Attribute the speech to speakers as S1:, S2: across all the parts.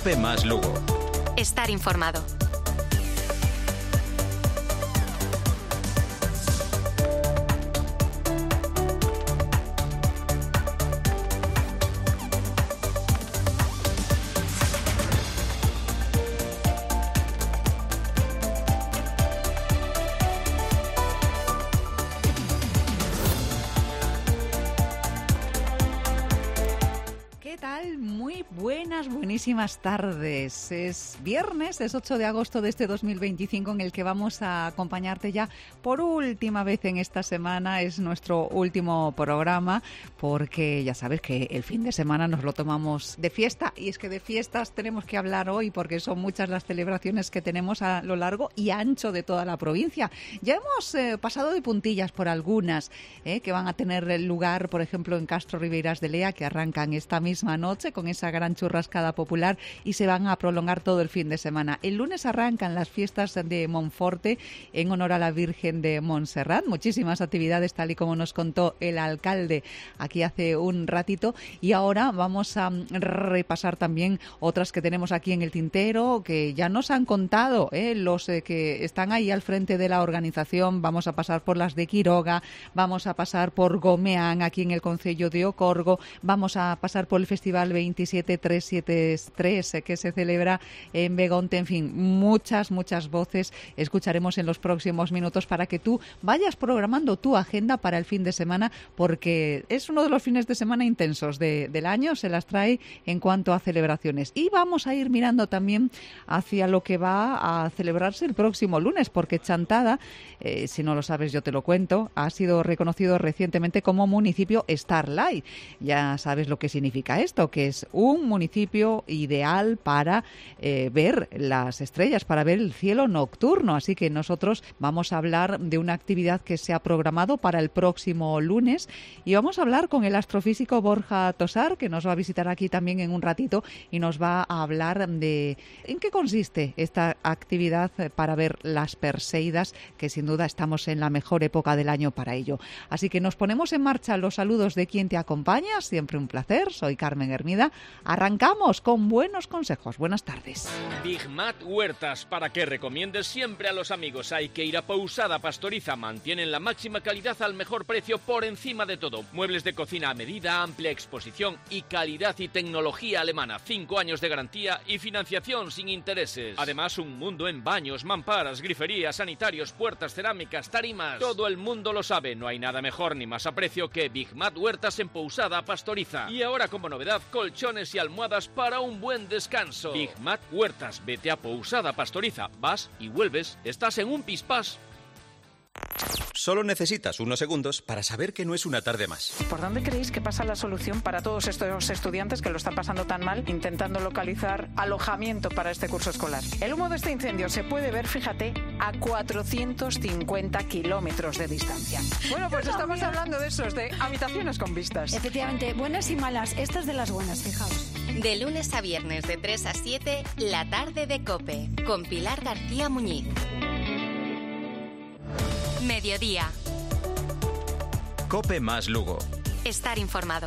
S1: COPE más Lugo.
S2: Estar informado.
S3: Buenísimas tardes. Es viernes, es 8 de agosto de este 2025 en el que vamos a acompañarte ya por última vez en esta semana. Es nuestro último programa porque ya sabes que el fin de semana nos lo tomamos de fiesta, y es que de fiestas tenemos que hablar hoy porque son muchas las celebraciones que tenemos a lo largo y ancho de toda la provincia. Ya hemos pasado de puntillas por algunas que van a tener lugar, por ejemplo, en Castro Ribeiras de Lea, que arrancan esta misma noche con esa gran churrascada popular y se van a prolongar todo el fin de semana. El lunes arrancan las fiestas de Monforte en honor a la Virgen de Montserrat. Muchísimas actividades, tal y como nos contó el alcalde aquí hace un ratito. Y ahora vamos a repasar también otras que tenemos aquí en el tintero, que ya nos han contado los que están ahí al frente de la organización. Vamos a pasar por las de Quiroga, vamos a pasar por Gomeán, aquí en el concello de Ocorgo, vamos a pasar por el Festival 27373 que se celebra en Begonte. En fin, muchas voces escucharemos en los próximos minutos para que tú vayas programando tu agenda para el fin de semana, porque es uno de los fines de semana intensos del año, se las trae en cuanto a celebraciones. Y vamos a ir mirando también hacia lo que va a celebrarse el próximo lunes, porque Chantada, si no lo sabes yo te lo cuento, ha sido reconocido recientemente como municipio Starlight. Ya sabes lo que significa esto, que es un municipio ideal para ver las estrellas, para ver el cielo nocturno. Así que nosotros vamos a hablar de una actividad que se ha programado para el próximo lunes, y vamos a hablar con el astrofísico Borja Tosar, que nos va a visitar aquí también en un ratito y nos va a hablar de en qué consiste esta actividad para ver las Perseidas, que sin duda estamos en la mejor época del año para ello. Así que nos ponemos en marcha. Los saludos de quien te acompaña, siempre un placer, soy Carmen Hermida. Arrancamos con buenos consejos. Buenas tardes.
S4: Big Mat Huertas, para que recomiendes siempre a los amigos. Hay que ir a Pousada Pastoriza. Mantienen la máxima calidad al mejor precio por encima de todo. Muebles de cocina a medida, amplia exposición y calidad y tecnología alemana. 5 años de garantía y financiación sin intereses. Además, un mundo en baños, mamparas, griferías, sanitarios, puertas, cerámicas, tarimas. Todo el mundo lo sabe. No hay nada mejor ni más a precio que Big Mat Huertas en Pousada Pastoriza. Y ahora, como novedad, colchones y almohadas para un buen descanso. Big Mat Huertas. Vete a Pousada Pastoriza. Vas y vuelves. Estás en un pispás.
S1: Solo necesitas unos segundos para saber que no es una tarde más.
S5: ¿Por dónde creéis que pasa la solución para todos estos estudiantes que lo están pasando tan mal intentando localizar alojamiento para este curso escolar? El humo de este incendio se puede ver, fíjate, a 450 kilómetros de distancia. Bueno, pues estamos hablando de esos, de habitaciones con vistas.
S6: Efectivamente, buenas y malas. Esta es de las buenas, fijaos.
S2: De lunes a viernes de 3 a 7, la tarde de COPE, con Pilar García Muñiz. Mediodía.
S1: COPE más Lugo.
S2: Estar informado.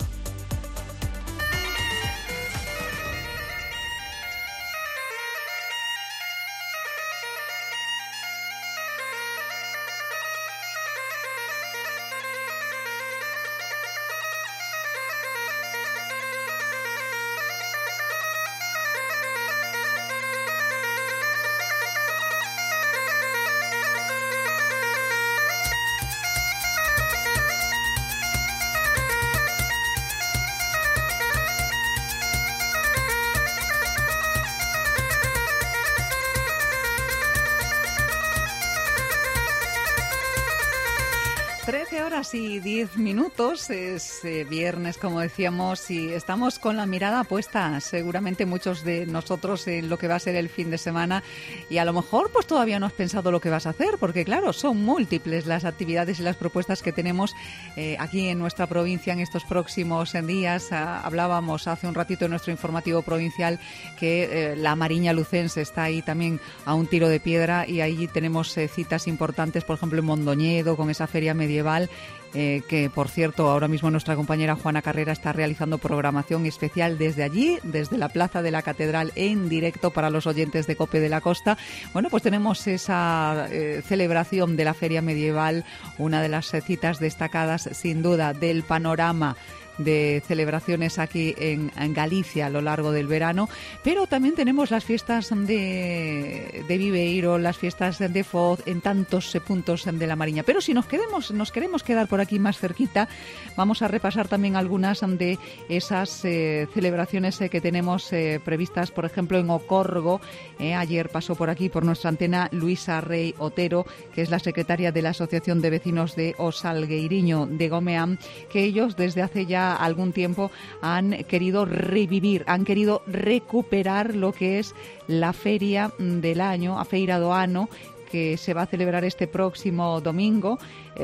S3: Y 10 minutos, es viernes, como decíamos, y estamos con la mirada puesta, seguramente muchos de nosotros, en lo que va a ser el fin de semana, y a lo mejor pues todavía no has pensado lo que vas a hacer, porque claro, son múltiples las actividades y las propuestas que tenemos aquí en nuestra provincia en estos próximos días. Hablábamos hace un ratito en nuestro informativo provincial que la Mariña Lucense está ahí también a un tiro de piedra, y ahí tenemos citas importantes, por ejemplo en Mondoñedo con esa feria medieval, que por cierto ahora mismo nuestra compañera Juana Carrera está realizando programación especial desde allí, desde la Plaza de la Catedral, en directo para los oyentes de COPE de la Costa. Bueno, pues tenemos esa celebración de la Feria Medieval, una de las citas destacadas sin duda del panorama de celebraciones aquí en Galicia a lo largo del verano, pero también tenemos las fiestas de Viveiro, las fiestas de Foz, en tantos puntos de la Mariña. Pero si nos queremos quedar por aquí más cerquita, vamos a repasar también algunas de esas celebraciones que tenemos previstas, por ejemplo, en Ocorgo. Ayer pasó por aquí, por nuestra antena, Luisa Rey Otero, que es la secretaria de la Asociación de Vecinos de O Salgueiriño de Gomeán, que ellos desde hace ya algún tiempo han querido revivir, han querido recuperar lo que es la feria del año, a Feira do Ano, que se va a celebrar este próximo domingo.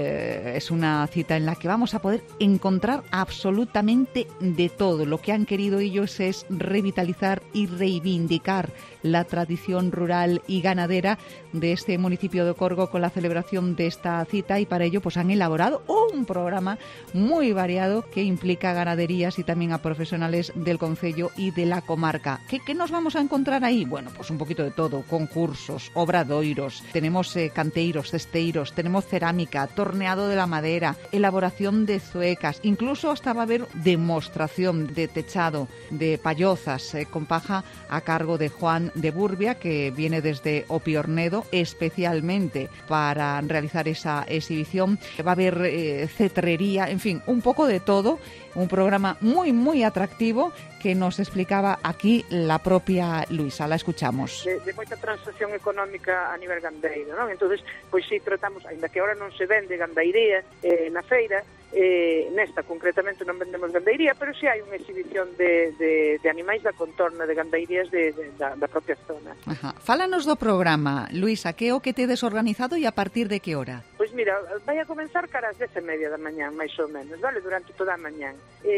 S3: Es una cita en la que vamos a poder encontrar absolutamente de todo. Lo que han querido ellos es revitalizar y reivindicar la tradición rural y ganadera de este municipio de Ocorgo con la celebración de esta cita, y para ello pues han elaborado un programa muy variado que implica ganaderías y también a profesionales del concello y de la comarca. ¿Qué nos vamos a encontrar ahí? Bueno, pues un poquito de todo, concursos, obradoiros, tenemos canteiros, cesteiros, tenemos cerámica, torneado de la madera, elaboración de zuecas, incluso hasta va a haber demostración de techado de payozas con paja a cargo de Juan de Burbia, que viene desde Opiornedo especialmente para realizar esa exhibición. Va a haber cetrería, en fin, un poco de todo. Un programa muy, muy atractivo que nos explicaba aquí la propia Luisa. La escuchamos.
S7: De moita transacción económica a nivel gandeiro, non? Entonces, pois si tratamos, ainda que ahora non se vende gandeiría na feira, nesta concretamente non vendemos gandeiría, pero si hai unha exhibición de animais da contorna de gandeirías da propia zona.
S3: Ajá. Fálanos do programa, Luisa, que é o que tedes organizado e a partir de que hora?
S7: Pois mira, vai a comenzar cara ás 10:30 da mañán, máis ou menos, vale? Durante toda a mañán.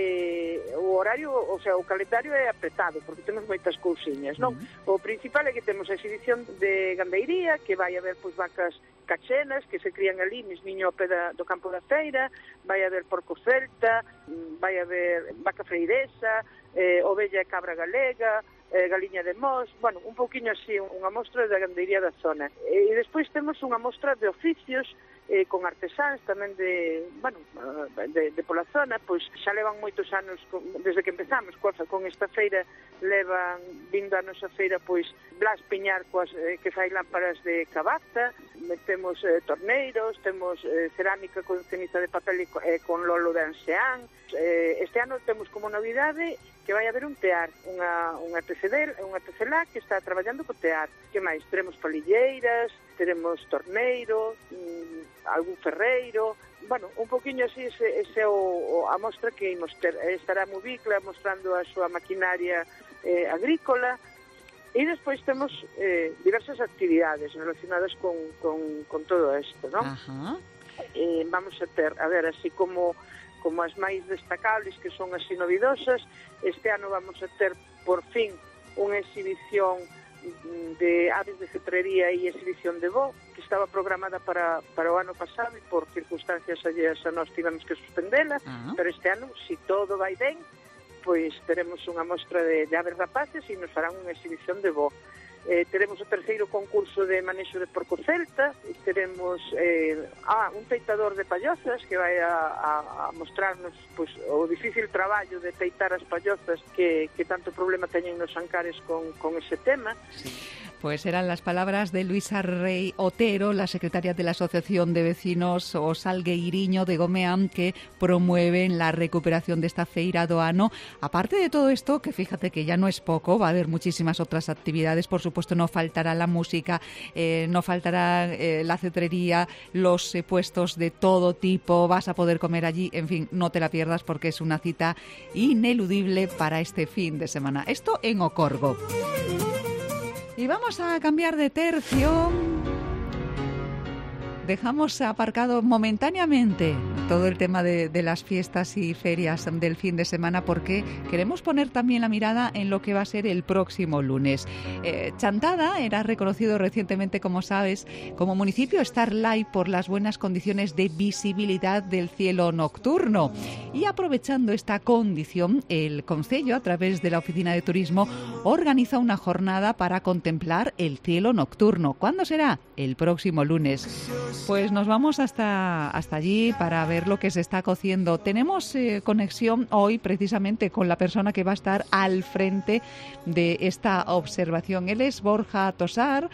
S7: O horario, o sea, o calendario é apretado, porque temos moitas cousiñas, non? O principal é que temos a exhibición de gandeiría, que vai haber pois vacas cachenas que se crían ali mismiño ao pé do campo da feira, vai haber porco celta, vai haber vaca freiresa, ovella e cabra galega, galiña de mos, bueno, un pouquiño así, unha mostra da gandeiría da zona. E despois temos unha mostra de oficios con artesáns tamén de pola zona, pois xa levan moitos anos desde que empezamos con esta feira, levan vindo a nosa feira pois Blas Piñar que fai lámparas de cabaza, temos torneiros, temos cerámica con ceniza de papel e con lolo de Anseán. Este ano temos como novidade que vai haber un tear, unha TCLA que está traballando co tear. Que máis? Teremos palilleiras, teremos torneiro, algún ferreiro, bueno, un poquinho así ese a mostra que imos ter. Estará Movicla mostrando a súa maquinaria agrícola, e despois temos diversas actividades relacionadas con todo isto, non? Vamos a ter, a ver, así como as máis destacables, que son así novidosas. Este ano vamos a ter, por fin, unha exhibición de aves de cetrería e exhibición de bo, que estaba programada para o ano pasado e por circunstancias alleas a nós tivemos que suspendela, pero este ano, se todo vai ben, pois teremos unha mostra de aves rapaces e nos farán unha exhibición de bo. Teremos o terceiro concurso de manexo de porco celta, teremos un peitador de pallozas que vai a mostrarnos pois, o difícil traballo de peitar as pallozas que tanto problema teñen nos Ancares con ese tema.
S3: Sí. Pues eran las palabras de Luisa Rey Otero, la secretaria de la Asociación de Vecinos O Salgueiriño de Gomeán, que promueven la recuperación de esta feira do ano. Aparte de todo esto, que fíjate que ya no es poco, va a haber muchísimas otras actividades. Por supuesto, no faltará la música, no faltará la cetrería, los puestos de todo tipo. Vas a poder comer allí. En fin, no te la pierdas porque es una cita ineludible para este fin de semana. Esto en Ocorgo. Y vamos a cambiar de tercio. Dejamos aparcado momentáneamente todo el tema de las fiestas y ferias del fin de semana, porque queremos poner también la mirada en lo que va a ser el próximo lunes. Chantada era reconocido recientemente, como sabes, como municipio Starlight por las buenas condiciones de visibilidad del cielo nocturno. Y aprovechando esta condición, el Concello, a través de la Oficina de Turismo, organiza una jornada para contemplar el cielo nocturno. ¿Cuándo será? El próximo lunes. Pues nos vamos hasta allí para ver lo que se está cociendo. Tenemos conexión hoy precisamente con la persona que va a estar al frente de esta observación. Él es Borja Tosar,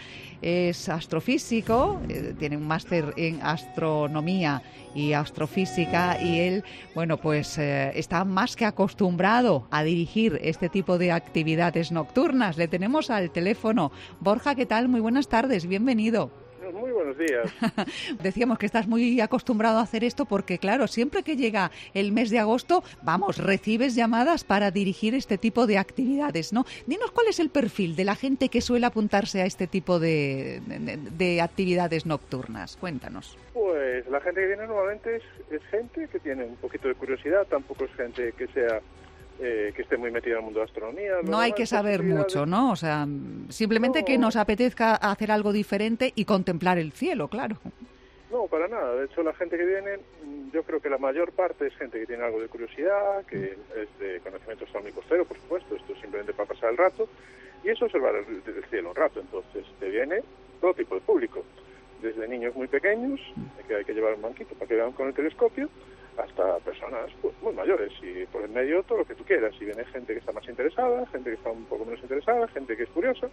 S3: es astrofísico, tiene un máster en astronomía y astrofísica, y él, bueno, pues está más que acostumbrado a dirigir este tipo de actividades nocturnas. Le tenemos al teléfono. Borja, ¿qué tal? Muy buenas tardes, bienvenido.
S8: Muy buenos días.
S3: Decíamos que estás muy acostumbrado a hacer esto porque, claro, siempre que llega el mes de agosto, recibes llamadas para dirigir este tipo de actividades, ¿no? Dinos cuál es el perfil de la gente que suele apuntarse a este tipo de actividades nocturnas. Cuéntanos.
S8: Pues la gente que viene normalmente es gente que tiene un poquito de curiosidad, tampoco es gente que sea... que esté muy metida en el mundo de la astronomía.
S3: No hay que saber mucho, ¿no? O sea, simplemente que nos apetezca hacer algo diferente y contemplar el cielo, claro.
S8: No, para nada. De hecho, la gente que viene, yo creo que la mayor parte es gente que tiene algo de curiosidad, que es de conocimiento astronómico cero, por supuesto. Esto es simplemente para pasar el rato. Y es observar el cielo un rato. Entonces, te viene todo tipo de público. Desde niños muy pequeños, que hay que llevar un banquito para que vean con el telescopio, hasta personas pues, muy mayores, y por el medio todo lo que tú quieras. Y viene gente que está más interesada, gente que está un poco menos interesada, gente que es curiosa,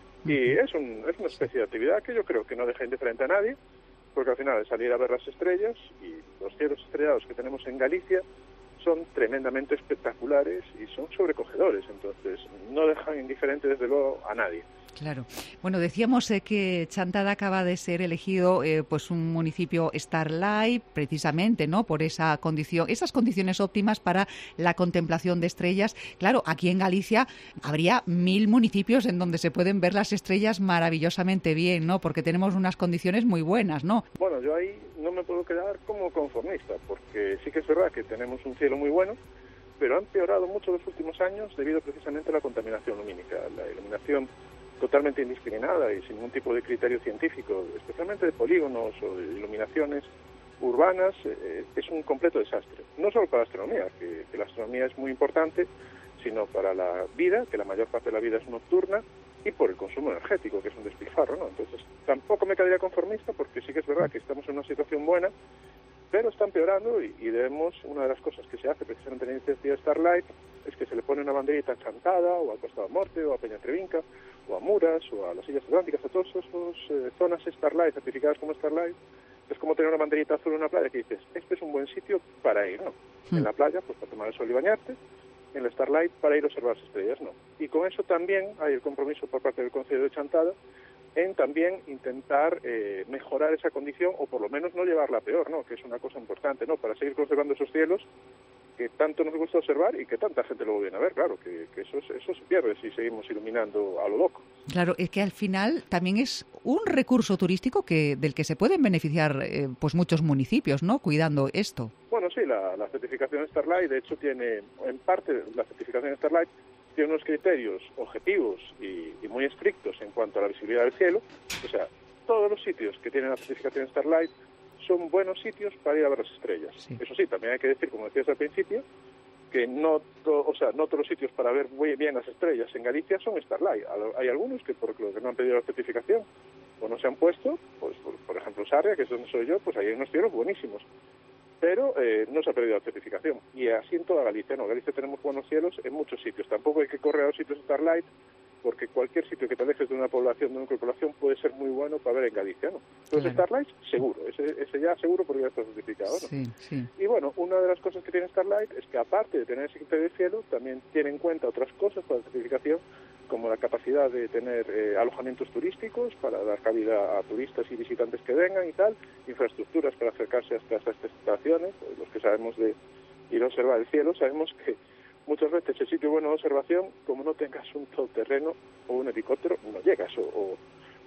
S8: y es una especie de actividad que yo creo que no deja indiferente a nadie, porque al final es salir a ver las estrellas, y los cielos estrellados que tenemos en Galicia son tremendamente espectaculares y son sobrecogedores, entonces no dejan indiferente desde luego a nadie.
S3: Claro. Bueno, decíamos que Chantada acaba de ser elegido pues un municipio Starlight, precisamente, ¿no? Por esa condición, esas condiciones óptimas para la contemplación de estrellas. Claro, aquí en Galicia habría 1000 municipios en donde se pueden ver las estrellas maravillosamente bien, ¿no? Porque tenemos unas condiciones muy buenas, ¿no?
S8: Bueno, yo ahí no me puedo quedar como conformista, porque sí que es verdad que tenemos un cielo muy bueno, pero ha empeorado mucho en los últimos años debido precisamente a la contaminación lumínica, la iluminación totalmente indiscriminada y sin ningún tipo de criterio científico, especialmente de polígonos o de iluminaciones urbanas, es un completo desastre. No solo para la astronomía, que la astronomía es muy importante, sino para la vida, que la mayor parte de la vida es nocturna, y por el consumo energético, que es un despilfarro, ¿no? Entonces, tampoco me quedaría conformista, porque sí que es verdad que estamos en una situación buena, pero está empeorando y debemos, una de las cosas que se hace precisamente en la iniciativa Starlight, es que se le pone una banderita a Chantada, o al Costado Morte, o a Peña Trevinca, o a Muras, o a las Illas Atlánticas, a todas esas zonas Starlight, certificadas como Starlight. Es como tener una banderita azul en una playa que dices, este es un buen sitio para ir, ¿no? En la playa, pues para tomar el sol y bañarte, en la Starlight para ir a observar las estrellas, ¿no? Y con eso también hay el compromiso por parte del Concello de Chantada en también intentar mejorar esa condición, o por lo menos no llevarla a peor, ¿no? Que es una cosa importante, ¿no? Para seguir conservando esos cielos que tanto nos gusta observar y que tanta gente luego viene a ver, claro, que eso se pierde si seguimos iluminando a lo loco.
S3: Claro, es que al final también es un recurso turístico del que se pueden beneficiar pues muchos municipios, ¿no? Cuidando esto.
S8: Bueno, sí, la certificación Starlight, de hecho, tiene, en parte, la certificación Starlight tiene unos criterios objetivos y muy estrictos en cuanto a la visibilidad del cielo. O sea, todos los sitios que tienen la certificación Starlight son buenos sitios para ir a ver las estrellas. Sí. Eso sí, también hay que decir, como decías al principio, que no todos los sitios para ver muy bien las estrellas en Galicia son Starlight. Hay algunos que por lo que no han pedido la certificación o no se han puesto, pues por ejemplo Sarria, que es donde soy yo, pues ahí hay unos cielos buenísimos. Pero no se ha perdido la certificación. Y así en toda Galicia, ¿no? En Galicia tenemos buenos cielos en muchos sitios. Tampoco hay que correr a los sitios Starlight, porque cualquier sitio que te alejes de una población, de una población, puede ser muy bueno para ver en Galicia, ¿no? Entonces Starlight, seguro. Ese ya seguro porque ya está certificado, ¿no?
S3: Sí, sí.
S8: Y bueno, una de las cosas que tiene Starlight es que aparte de tener ese criterio de cielo, también tiene en cuenta otras cosas para la certificación, como la capacidad de tener alojamientos turísticos para dar cabida a turistas y visitantes que vengan y tal, infraestructuras para acercarse hasta estas estaciones. Los que sabemos de ir a observar el cielo, sabemos que muchas veces el sitio bueno de observación, como no tengas un todoterreno o un helicóptero, no llegas, o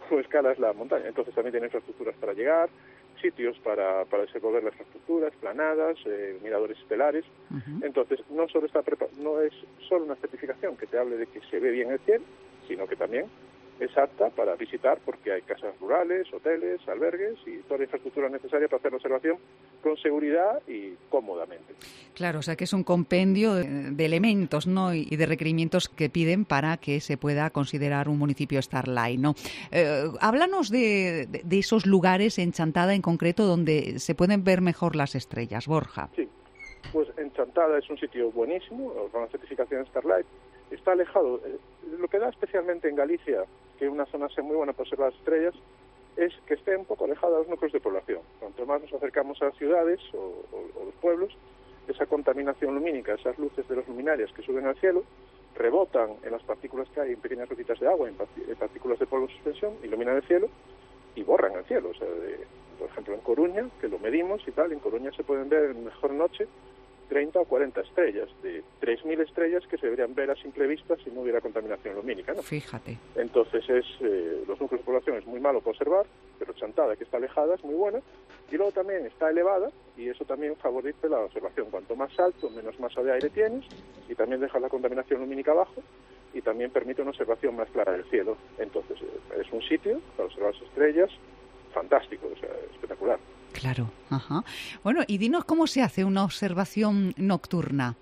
S8: o escalas la montaña. Entonces también tiene infraestructuras para llegar, sitios para desenvolver las infraestructuras, planadas, miradores estelares. Entonces no es solo una certificación que te hable de que se ve bien el cielo, sino que también es apta para visitar porque hay casas rurales, hoteles, albergues y toda la infraestructura necesaria para hacer la observación con seguridad y cómodamente.
S3: Claro, o sea que es un compendio de elementos, ¿no? Y de requerimientos que piden para que se pueda considerar un municipio Starlight, ¿no? Háblanos de esos lugares en Chantada en concreto donde se pueden ver mejor las estrellas, Borja.
S8: Sí, pues en Chantada es un sitio buenísimo, con la certificación Starlight. Está alejado. Lo que da especialmente en Galicia, que es una zona muy buena para observar las estrellas, es que esté un poco alejada de los núcleos de población. Cuanto más nos acercamos a las ciudades o los pueblos, esa contaminación lumínica, esas luces de las luminarias que suben al cielo, rebotan en las partículas que hay en pequeñas gotitas de agua, en partículas de polvo en suspensión, iluminan el cielo y borran el cielo. O sea, por ejemplo, en Coruña, que lo medimos y tal, en Coruña se pueden ver en mejor noche 30 o 40 estrellas, de 3.000 estrellas que se deberían ver a simple vista si no hubiera contaminación lumínica, ¿no?
S3: Fíjate.
S8: Entonces los núcleos de población es muy malo para observar, pero Chantada, que está alejada, es muy buena, y luego también está elevada, y eso también favorece la observación. Cuanto más alto, menos masa de aire tienes, y también dejas la contaminación lumínica abajo, y también permite una observación más clara del cielo. Entonces es un sitio para observar las estrellas fantástico, o sea, espectacular.
S3: Claro, ajá. Bueno, y dinos cómo se hace una observación nocturna.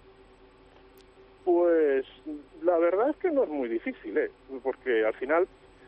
S8: Pues la verdad es que no es muy difícil, porque al final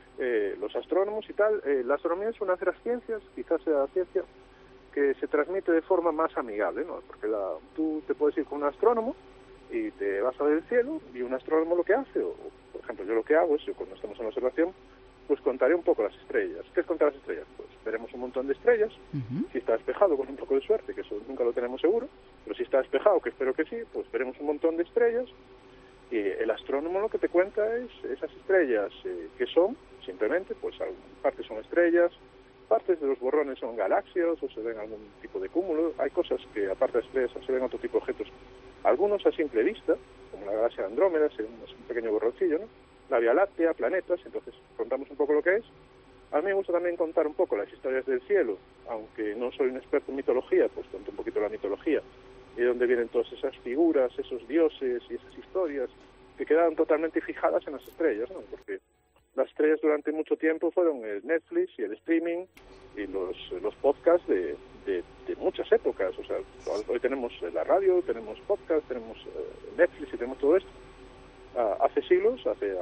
S8: los astrónomos y tal, la astronomía es una de las ciencias, quizás sea la ciencia que se transmite de forma más amigable, ¿no? Porque tú te puedes ir con un astrónomo y te vas a ver el cielo, y un astrónomo lo que hace, o por ejemplo yo lo que hago es, cuando estamos en la observación, pues contaré un poco las estrellas. ¿Qué es contar las estrellas? Pues veremos un montón de estrellas, si está despejado con un poco de suerte, que eso nunca lo tenemos seguro, pero si está despejado, que espero que sí, pues veremos un montón de estrellas, y el astrónomo lo que te cuenta es esas estrellas que son, simplemente, pues partes son estrellas, partes de los borrones son galaxias, o se ven algún tipo de cúmulo, hay cosas que aparte de estrellas se ven otro tipo de objetos, algunos a simple vista, como la galaxia de Andrómeda, es un pequeño borroncillo, ¿no? La Vía Láctea, planetas, entonces contamos un poco lo que es. A mí me gusta también contar un poco las historias del cielo, aunque no soy un experto en mitología, pues cuento un poquito la mitología, y de dónde vienen todas esas figuras, esos dioses y esas historias que quedaron totalmente fijadas en las estrellas, ¿no? Porque las estrellas durante mucho tiempo fueron el Netflix y el streaming y los podcasts de muchas épocas. O sea, hoy tenemos la radio, tenemos podcast, tenemos Netflix y tenemos todo esto. Hace siglos, hace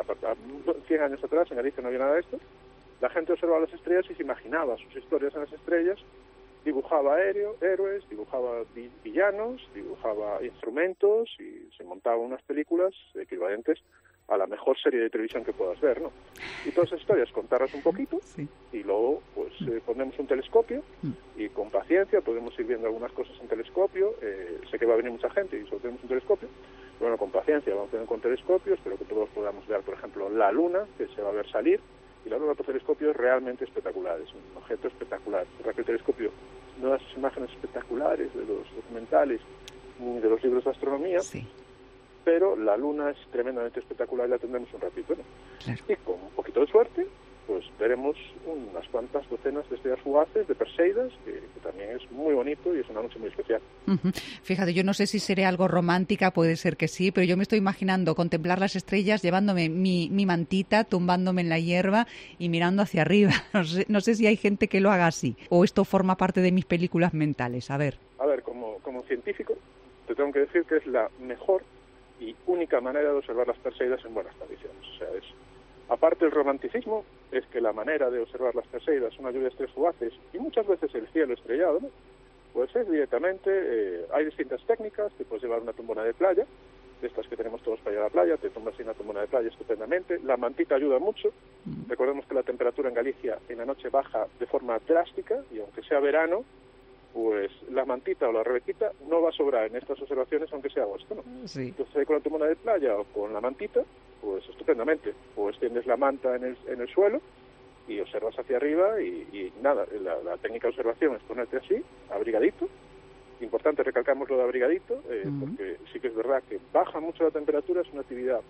S8: 100 años atrás, en Galicia no había nada de esto, la gente observaba las estrellas y se imaginaba sus historias en las estrellas, dibujaba héroes, dibujaba villanos, dibujaba instrumentos y se montaban unas películas equivalentes a la mejor serie de televisión que puedas ver, ¿no? Y todas esas historias contarlas un poquito, sí. Y luego pues ponemos un telescopio y con paciencia podemos ir viendo algunas cosas en telescopio. Sé que va a venir mucha gente y solo tenemos un telescopio. Bueno, con paciencia vamos a tener con telescopios, pero que todos podamos ver, por ejemplo, la Luna, que se va a ver salir, y la Luna por telescopio es realmente espectacular, es un objeto espectacular. Porque el telescopio no da esas imágenes espectaculares de los documentales ni de los libros de astronomía, sí. Pero la Luna es tremendamente espectacular y la tendremos un ratito, ¿no? Claro. Y con un poquito de suerte, pues veremos unas cuantas docenas de estrellas fugaces, de Perseidas, que también es muy bonito y es una noche muy especial.
S3: Fíjate, yo no sé si seré algo romántica, puede ser que sí, pero yo me estoy imaginando contemplar las estrellas llevándome mi mantita, tumbándome en la hierba y mirando hacia arriba. No sé si hay gente que lo haga así, o esto forma parte de mis películas mentales. A ver,
S8: como científico, te tengo que decir que es la mejor y única manera de observar las Perseidas en buenas condiciones. O sea, aparte del romanticismo, es que la manera de observar las Perseidas, una lluvia de estrellas fugaces y muchas veces el cielo estrellado, ¿no? Pues es directamente, hay distintas técnicas, te puedes llevar una tumbona de playa, de estas que tenemos todos para ir a la playa, te tumbas en una tumbona de playa estupendamente, la mantita ayuda mucho, recordemos que la temperatura en Galicia en la noche baja de forma drástica y aunque sea verano, pues la mantita o la rebequita no va a sobrar en estas observaciones aunque sea agosto, ¿no? Sí. Entonces ahí con la tumbona de playa o con la mantita, pues estupendamente, o extiendes la manta en el suelo y observas hacia arriba y nada, la técnica de observación es ponerte así, abrigadito. Importante recalcamos lo de abrigadito, porque sí que es verdad que baja mucho la temperatura, es una actividad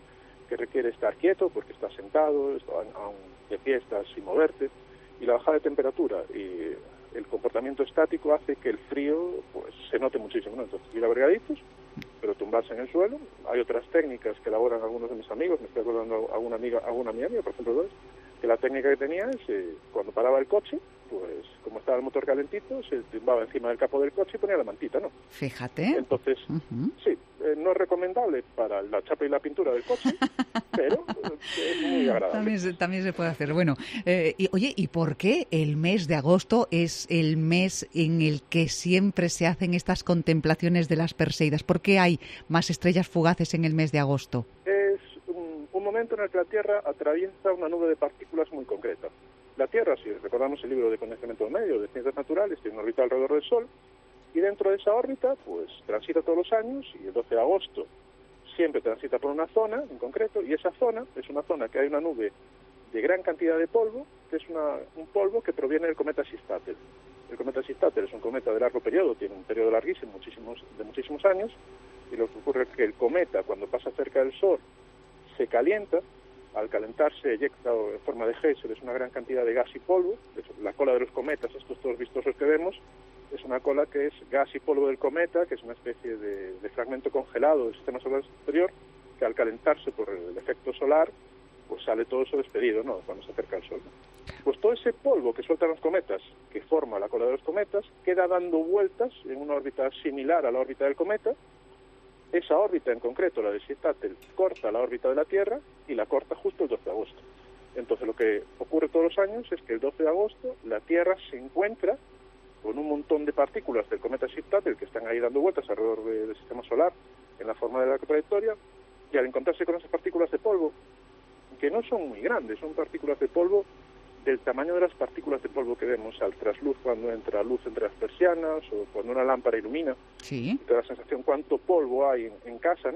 S8: que requiere estar quieto porque estás sentado, aún de pie estás sin moverte, y la bajada de temperatura y el comportamiento estático hace que el frío pues se note muchísimo, ¿no? Entonces, ir abrigaditos, pero tumbarse en el suelo. Hay otras técnicas que elaboran algunos de mis amigos, me estoy acordando a alguna amiga, por ejemplo, que la técnica que tenía es, cuando paraba el coche, pues como estaba el motor calentito, se tumbaba encima del capó del coche y ponía la mantita, ¿no?
S3: Fíjate.
S8: Entonces, sí, no es recomendable para la chapa y la pintura del coche, pero es muy agradable.
S3: También se puede hacer. Bueno, ¿y por qué el mes de agosto es el mes en el que siempre se hacen estas contemplaciones de las Perseidas? ¿Por qué hay más estrellas fugaces en el mes de agosto?
S8: Es un momento en el que la Tierra atraviesa una nube de partículas muy concreta. La Tierra, si recordamos el libro de Conocimiento Medio de Ciencias Naturales, tiene una órbita alrededor del Sol, y dentro de esa órbita, pues transita todos los años, y el 12 de agosto siempre transita por una zona en concreto, y esa zona es una zona que hay una nube de gran cantidad de polvo, que es un polvo que proviene del cometa Shyst-Hattel. El cometa Shyst-Hattel es un cometa de largo periodo, tiene un periodo larguísimo, de muchísimos años, y lo que ocurre es que el cometa, cuando pasa cerca del Sol, se calienta. Al calentarse eyecta en forma de géiseres una gran cantidad de gas y polvo. De hecho, la cola de los cometas, estos todos vistosos que vemos, es una cola que es gas y polvo del cometa, que es una especie de fragmento congelado del sistema solar exterior, que al calentarse por el efecto solar, pues sale todo eso despedido, ¿no?, cuando se acerca al Sol, ¿no? Pues todo ese polvo que sueltan los cometas, que forma la cola de los cometas, queda dando vueltas en una órbita similar a la órbita del cometa. Esa órbita en concreto, la de Shyst-Hattel, corta la órbita de la Tierra y la corta justo el 12 de agosto. Entonces lo que ocurre todos los años es que el 12 de agosto la Tierra se encuentra con un montón de partículas del cometa Shyst-Hattel que están ahí dando vueltas alrededor del sistema solar en la forma de la trayectoria, y al encontrarse con esas partículas de polvo, que no son muy grandes, son partículas de polvo del tamaño de las partículas de polvo que vemos al trasluz cuando entra luz entre las persianas o cuando una lámpara ilumina.
S3: Sí.
S8: Te da la sensación cuánto polvo hay en casa, ¿no?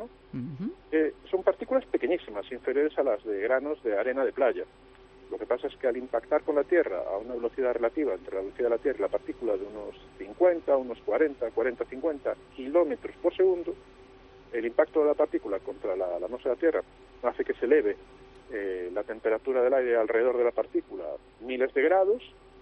S8: Son partículas pequeñísimas, inferiores a las de granos de arena de playa. Lo que pasa es que al impactar con la Tierra a una velocidad relativa entre la velocidad de la Tierra y la partícula de unos 50, unos 40, 50 kilómetros por segundo, el impacto de la partícula contra la atmósfera de la Tierra hace que se eleve la temperatura del aire alrededor de la partícula miles de grados.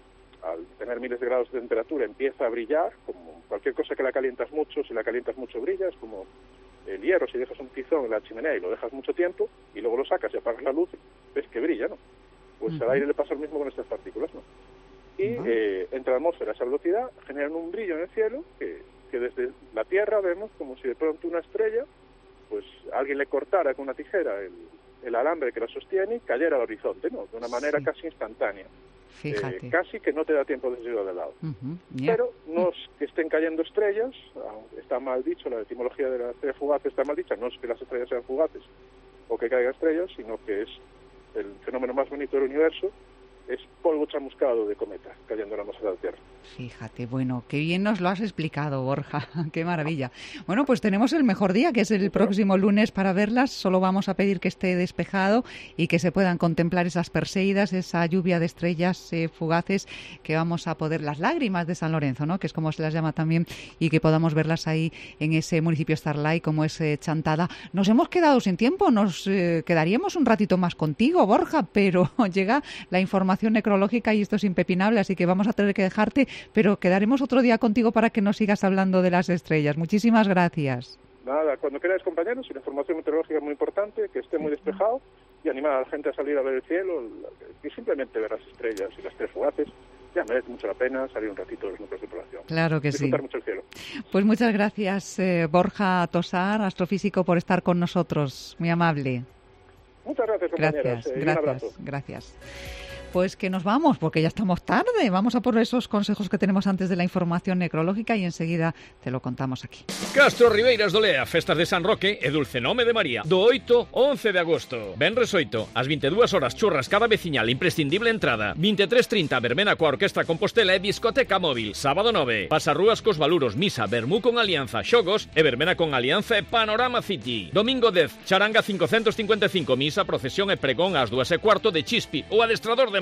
S8: Al tener miles de grados de temperatura empieza a brillar, como cualquier cosa que la calientas mucho, si la calientas mucho brilla, es como el hierro, si dejas un tizón en la chimenea y lo dejas mucho tiempo y luego lo sacas y apagas la luz, ves que brilla, ¿no? Pues al aire le pasa lo mismo con estas partículas, ¿no? Y entre la atmósfera a esa velocidad generan un brillo en el cielo que desde la Tierra vemos como si de pronto una estrella, pues alguien le cortara con una tijera el alambre que la sostiene y cayera al horizonte, ¿no?, de una manera casi instantánea.
S3: Fíjate.
S8: Casi que no te da tiempo de seguir de lado. Pero no es que estén cayendo estrellas, está mal dicho, la etimología de la estrella fugaz está mal dicha, no es que las estrellas sean fugaces o que caigan estrellas, sino que es el fenómeno más bonito del universo, es polvo chamuscado de cometa cayendo en la atmósfera de la Tierra.
S3: Fíjate, bueno, qué bien nos lo has explicado, Borja, qué maravilla. Bueno, pues tenemos el mejor día, que es el próximo lunes para verlas. Solo vamos a pedir que esté despejado y que se puedan contemplar esas Perseidas, esa lluvia de estrellas fugaces, que vamos a poder, las lágrimas de San Lorenzo, ¿no?, que es como se las llama también, y que podamos verlas ahí en ese municipio Starlight, como es Chantada. Nos hemos quedado sin tiempo, nos quedaríamos un ratito más contigo, Borja, pero llega la información necrológica y esto es impepinable, así que vamos a tener que dejarte, pero quedaremos otro día contigo para que nos sigas hablando de las estrellas. Muchísimas gracias.
S8: Nada, cuando queráis, compañeros, y la información meteorológica es muy importante, que esté muy despejado y animar a la gente a salir a ver el cielo y simplemente ver las estrellas y las estrellas fugaces. Ya merece mucho la pena salir un ratito de los núcleos de población.
S3: Claro que
S8: disfrutar
S3: sí.
S8: mucho el cielo.
S3: Pues muchas gracias, Borja Tosar, astrofísico, por estar con nosotros. Muy amable.
S8: Muchas gracias, compañeras. Un abrazo.
S3: Gracias. Pues que nos vamos, porque ya estamos tarde. Vamos a por esos consejos que tenemos antes de la información necrológica y enseguida te lo contamos aquí.
S4: Castro Ribeiras do Lea, festas de San Roque e Dulce Nome de María. Do 8 ao 11 de agosto. Venres 8, ás 22 horas, churrascada veciñal, imprescindible entrada. 23:30, verbena coa Orquestra Compostela e discoteca móvil. Sábado 9, pasarrúas cos Valuros, misa, vermú con Alianza, xogos e verbena con Alianza e Panorama City. Domingo 10, charanga 555, misa, procesión e pregón ás 2:15 de Chispi, o adestrador de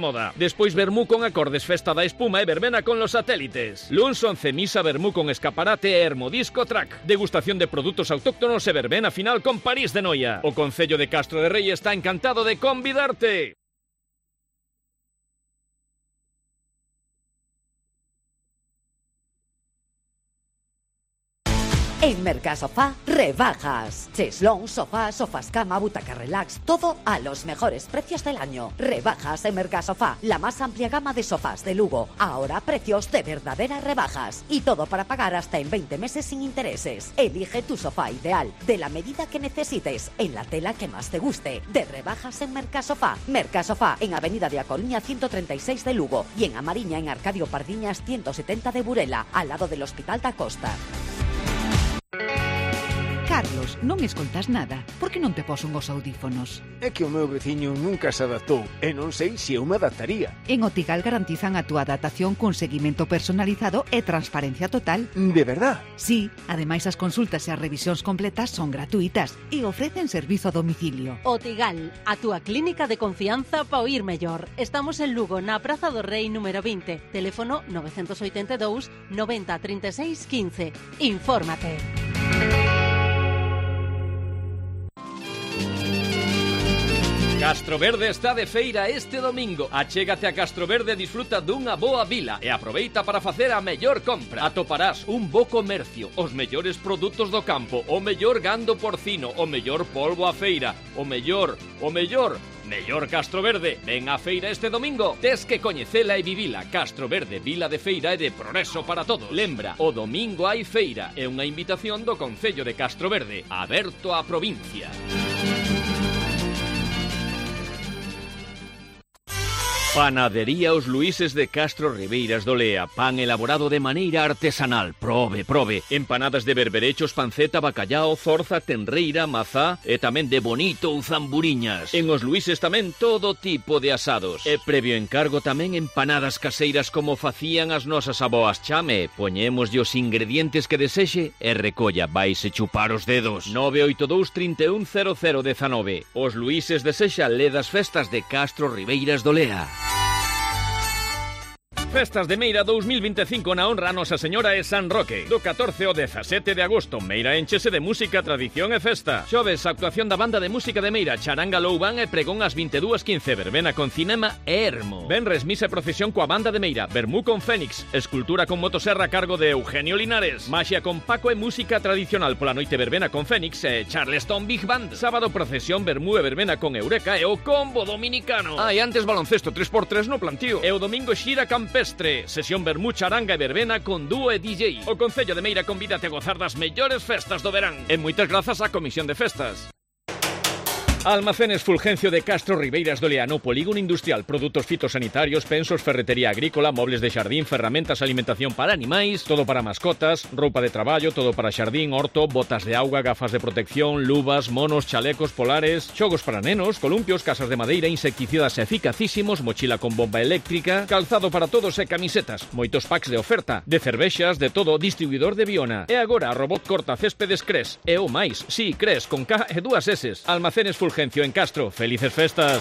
S4: moda. Despois vermú con acordes, festa da espuma e verbena con los satélites. Luns 11, misa vermú con escaparate e hermodisco track. Degustación de produtos autóctonos e verbena final con París de Noia. O Concello de Castro de Rei está encantado de convidarte.
S9: En Mercasofá, rebajas. Cheslón, sofá, sofás cama, butaca relax, todo a los mejores precios del año. Rebajas en Mercasofá, la más amplia gama de sofás de Lugo. Ahora precios de verdaderas rebajas. Y todo para pagar hasta en 20 meses sin intereses. Elige tu sofá ideal, de la medida que necesites, en la tela que más te guste. De rebajas en Mercasofá. Mercasofá, en Avenida de A Coruña 136 de Lugo. Y en Amariña, en Arcadio Pardiñas 170 de Burela, al lado del Hospital da Costa.
S3: Carlos, non escoltas nada. Por que non te pos unhos audífonos?
S10: É que o meu veciño nunca se adaptou e non sei se eu me adaptaría.
S3: En Otigal garantizan a túa adaptación cun seguimento personalizado e transparencia total.
S10: De verdad?
S3: Sí, ademais as consultas e as revisións completas son gratuitas e ofrecen servizo a domicilio.
S11: Otigal, a túa clínica de confianza para oír mellor. Estamos en Lugo, na Praza do Rei número 20. Teléfono 982 90 36 15. Infórmate.
S4: Castro Verde está de feira este domingo. Achégate a Castro Verde e disfruta dunha boa vila e aproveita para facer a mellor compra. Atoparás un bo comercio, os mellores produtos do campo, o mellor gando porcino, o mellor polvo a feira, o mellor Castro Verde. Ven á feira este domingo. Tes que coñecela e vivila. Castro Verde, vila de feira e de progreso para todos. Lembra, o domingo hai feira. É unha invitación do Concello de Castro Verde, aberto á provincia. Panadería Os Luíses de Castro Ribeiras do Lea. Pan elaborado de maneira artesanal. Prove. Empanadas de berberechos, panceta, bacallao, zorza, tenreira, mazá e tamén de bonito ou zamburiñas. En Os Luíses tamén todo tipo de asados. E previo encargo tamén empanadas caseiras como facían as nosas aboas. Chame, poñémoslle os ingredientes que desexe e recolla. Vaise chupar os dedos. 982 31 00 19. Os Luíses desexa ledas festas de Castro Ribeiras do Lea. Festas de Meira 2025 na honra a Nosa Señora e San Roque. Do 14 ao 17 de agosto, Meira enchese de música, tradición e festa. Xoves, actuación da banda de música de Meira, Charanga Loubán e pregón ás 22:15, verbena con cinema e Hermo. Venres, misa e procesión coa banda de Meira, vermú con Fénix, escultura con motoserra a cargo de Eugenio Linares, maxia con Paco e música tradicional pola noite, verbena con Fénix e Charleston Big Band. Sábado, procesión, vermú e verbena con Eureka e o combo dominicano. E antes baloncesto 3x3 no plantío. E o domingo xira campestre. Sesión vermú, charanga e verbena con dúo e DJ. O Concello de Meira convídate a gozar das mellores festas do verán. E moitas grazas á Comisión de Festas. Almacenes Fulgencio de Castro Ribeiras do Lea, no polígono industrial, produtos fitosanitarios, pensos, ferretería agrícola, mobles de xardín, ferramentas, alimentación para animais, todo para mascotas, roupa de traballo, todo para xardín, horto, botas de auga, gafas de protección, luvas, monos, chalecos polares, xogos para nenos, columpios, casas de madeira, insecticidas eficacísimos, mochila con bomba eléctrica, calzado para todos e camisetas, moitos packs de oferta, de cervexas, de todo, distribuidor de Biona. E agora, robot corta céspedes Cres, e o máis, sí, Cres, con K e 2 S. Almacenes Fulgencio en Castro. Felices festas.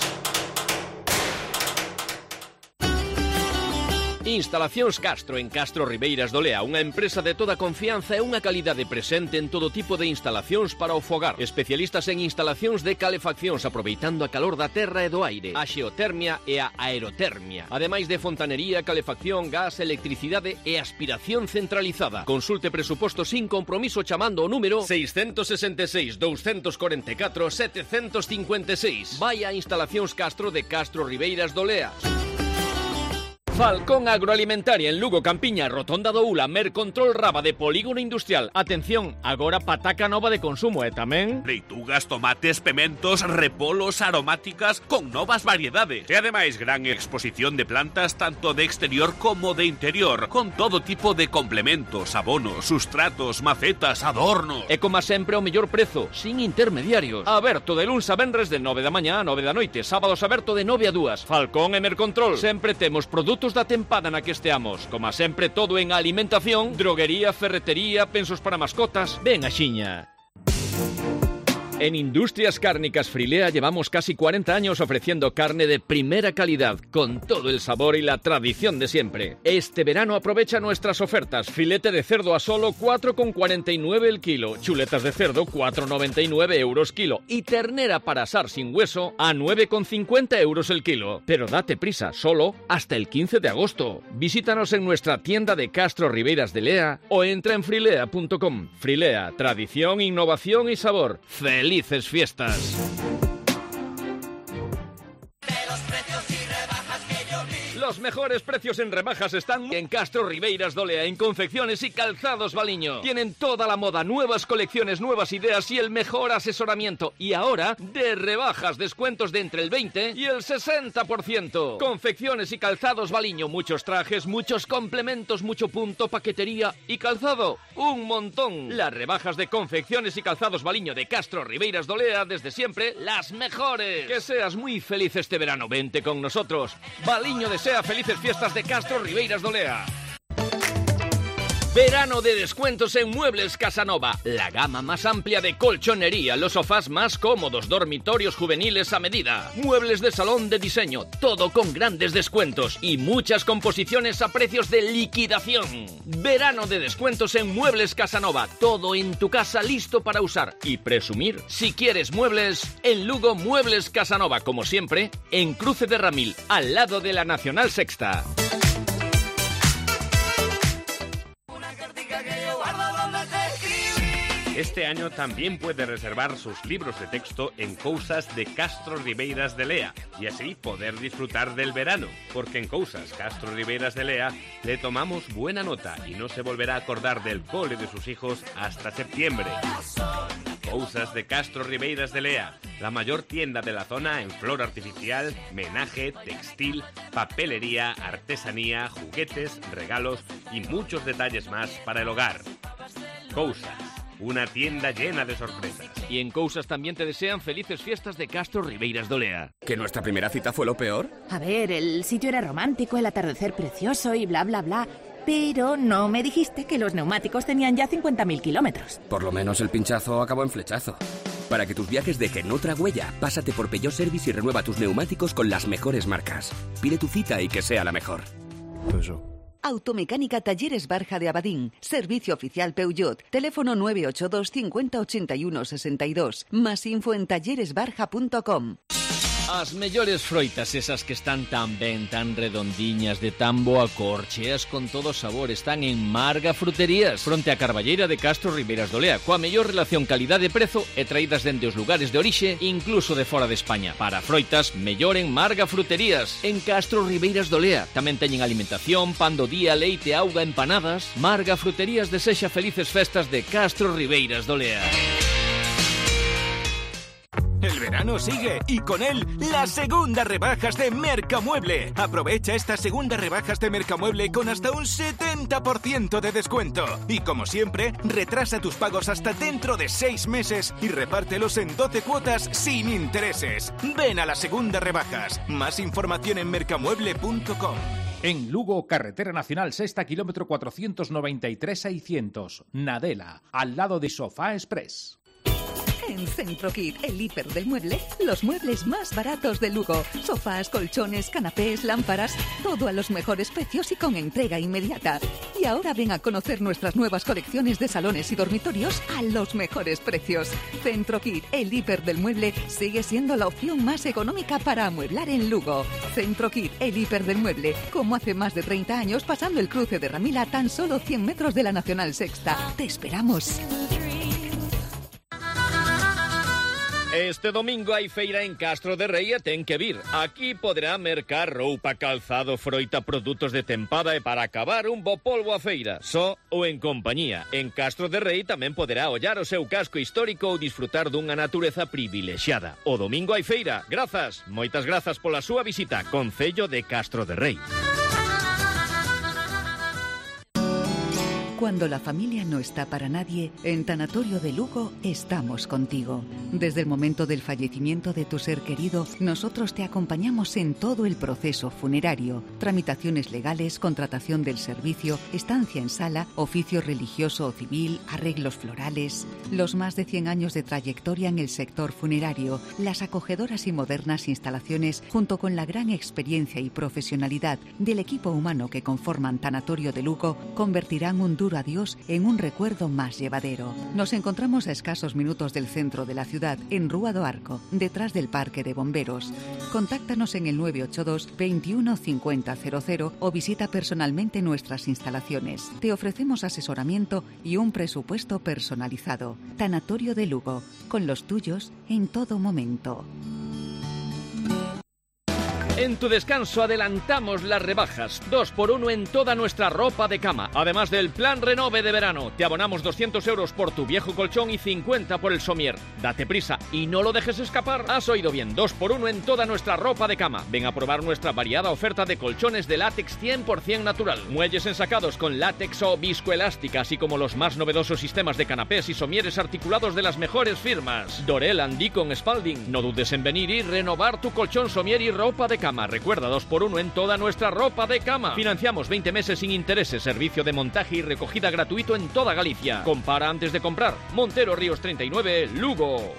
S4: Instalacións Castro en Castro Ribeiras do Lea, unha empresa de toda confianza e unha calidade presente en todo tipo de instalacións para o fogar. Especialistas en instalacións de calefaccións aproveitando a calor da terra e do aire, a xeotermia e a aerotermia. Ademais de fontanería, calefacción, gas, electricidade e aspiración centralizada. Consulte presuposto sin compromiso chamando o número 666 244 756. Vai a Instalacións Castro de Castro Ribeiras do Lea. Falcón Agroalimentaria en Lugo, Campiña, Rotonda do Ula, Mercontrol Raba de Polígono Industrial. Atención, agora pataca nova de consumo e tamén
S12: leitugas, tomates, pementos, repolos, aromáticas con novas variedades. E ademais gran exposición de plantas tanto de exterior como de interior, con todo tipo de complementos, abonos, sustratos, macetas, adornos.
S4: E como sempre o mellor prezo, sin intermediarios. Aberto de luns a venres de 9 da mañá a 9 da noite, sábados aberto de 9 a 2. Falcón e Mercontrol. Sempre temos produtos da tempada na que esteamos. Como sempre, todo en alimentación, droguería, ferretería, pensos para mascotas. Ven a xiña. En Industrias Cárnicas Frilea llevamos casi 40 años ofreciendo carne de primera calidad, con todo el sabor y la tradición de siempre. Este verano aprovecha nuestras ofertas. Filete de cerdo a solo 4,49 el kilo, chuletas de cerdo 4,99 euros kilo y ternera para asar sin hueso a 9,50 euros el kilo. Pero date prisa, solo hasta el 15 de agosto. Visítanos en nuestra tienda de Castro Ribeiras de Lea o entra en frilea.com. Frilea, tradición, innovación y sabor. ¡Felices fiestas! Los mejores precios en rebajas están en Castro Ribeiras de Lea, en confecciones y calzados Baliño. Tienen toda la moda, nuevas colecciones, nuevas ideas y el mejor asesoramiento. Y ahora, de rebajas, descuentos de entre el 20 y el 60%. Confecciones y calzados Baliño, muchos trajes, muchos complementos, mucho punto, paquetería y calzado. ¡Un montón! Las rebajas de confecciones y calzados Baliño de Castro Ribeiras de Lea, desde siempre, las mejores. Que seas muy feliz este verano, vente con nosotros. Baliño desea felices fiestas de Castro Ribeiras de Lea. Verano de descuentos en Muebles Casanova. La gama más amplia de colchonería, los sofás más cómodos, dormitorios juveniles a medida, muebles de salón de diseño, todo con grandes descuentos y muchas composiciones a precios de liquidación. Verano de descuentos en Muebles Casanova. Todo en tu casa listo para usar y presumir. Si quieres muebles, en Lugo Muebles Casanova, como siempre, en Cruce de Ramil, al lado de la Nacional Sexta.
S12: Este año también puede reservar sus libros de texto en Cousas de Castro Ribeiras de Lea y así poder disfrutar del verano, porque en Cousas Castro Ribeiras de Lea le tomamos buena nota y no se volverá a acordar del cole de sus hijos hasta septiembre. Cousas de Castro Ribeiras de Lea, la mayor tienda de la zona en flor artificial, menaje, textil, papelería, artesanía, juguetes, regalos y muchos detalles más para el hogar. Cousas, una tienda llena de sorpresas.
S4: Y en Cousas también te desean felices fiestas de Castro Ribeiras de Lea.
S1: ¿Que nuestra primera cita fue lo peor?
S13: A ver, el sitio era romántico, el atardecer precioso y bla, bla, bla. Pero no me dijiste que los neumáticos tenían ya 50.000 kilómetros.
S1: Por lo menos el pinchazo acabó en flechazo. Para que tus viajes dejen otra huella, pásate por Peugeot Service y renueva tus neumáticos con las mejores marcas. Pide tu cita y que sea la mejor.
S14: Automecánica Talleres Barja de Abadín. Servicio oficial Peugeot. Teléfono 982 50 81 62. Más info en talleresbarja.com.
S4: As mellores froitas, esas que están tan ben, tan redondiñas, de tan boa cor, cheas con todo sabor, están en Marga Fruterías, fronte a Carballeira de Castro Ribeiras de Lea, coa mellor relación calidade-prezo e traídas dende os lugares de orixe, incluso de fora de España. Para froitas, mellor en Marga Fruterías, en Castro Ribeiras de Lea. Tamén teñen alimentación, pan do día, leite, auga, empanadas. Marga Fruterías desexa felices festas de Castro Ribeiras de Lea.
S15: El verano sigue y con él las segundas rebajas de Mercamueble. Aprovecha estas segundas rebajas de Mercamueble con hasta un 70% de descuento. Y como siempre, retrasa tus pagos hasta dentro de 6 meses y repártelos en 12 cuotas sin intereses. Ven a las segundas rebajas. Más información en mercamueble.com.
S16: En Lugo, Carretera Nacional Sexta, kilómetro 493-600. Nadela, al lado de Sofá Express.
S14: En Centrokit, el hiper del mueble, los muebles más baratos de Lugo. Sofás, colchones, canapés, lámparas, todo a los mejores precios y con entrega inmediata. Y ahora ven a conocer nuestras nuevas colecciones de salones y dormitorios a los mejores precios. Centrokit, el hiper del mueble, sigue siendo la opción más económica para amueblar en Lugo. Centrokit, el hiper del mueble, como hace más de 30 años pasando el cruce de Ramila a tan solo 100 metros de la Nacional Sexta. Te esperamos.
S4: Este domingo hai feira en Castro de Rei e ten que vir. Aquí poderá mercar roupa, calzado, froita, produtos de tempada e para acabar un bo polvo a feira, só ou en compañía. En Castro de Rei tamén poderá ollar o seu casco histórico ou disfrutar dunha natureza privilexiada. O domingo hai feira. Grazas, moitas grazas pola súa visita. Concello de Castro de Rei.
S14: Cuando la familia no está para nadie, en Tanatorio de Lugo estamos contigo. Desde el momento del fallecimiento de tu ser querido, nosotros te acompañamos en todo el proceso funerario, tramitaciones legales, contratación del servicio, estancia en sala, oficio religioso o civil, arreglos florales. Los más de 100 años de trayectoria en el sector funerario, las acogedoras y modernas instalaciones, junto con la gran experiencia y profesionalidad del equipo humano que conforman Tanatorio de Lugo, convertirán un duro adiós en un recuerdo más llevadero. Nos encontramos a escasos minutos del centro de la ciudad, en Rúa do Arco, detrás del Parque de Bomberos. Contáctanos en el 982 21 50 00 o visita personalmente nuestras instalaciones. Te ofrecemos asesoramiento y un presupuesto personalizado. Tanatorio de Lugo, con los tuyos en todo momento.
S4: En tu descanso adelantamos las rebajas, 2x1 en toda nuestra ropa de cama. Además del plan Renove de verano, te abonamos 200 euros por tu viejo colchón y 50 por el somier. Date prisa y no lo dejes escapar. Has oído bien, 2x1 en toda nuestra ropa de cama. Ven a probar nuestra variada oferta de colchones de látex 100% natural, muelles ensacados con látex o viscoelástica, así como los más novedosos sistemas de canapés y somieres articulados de las mejores firmas. Dorel, Andicon, Spalding. No dudes en venir y renovar tu colchón, somier y ropa de cama. Recuerda, 2x1 en toda nuestra ropa de cama. Financiamos 20 meses sin intereses, servicio de montaje y recogida gratuito en toda Galicia. Compara antes de comprar. Montero Ríos 39, Lugo.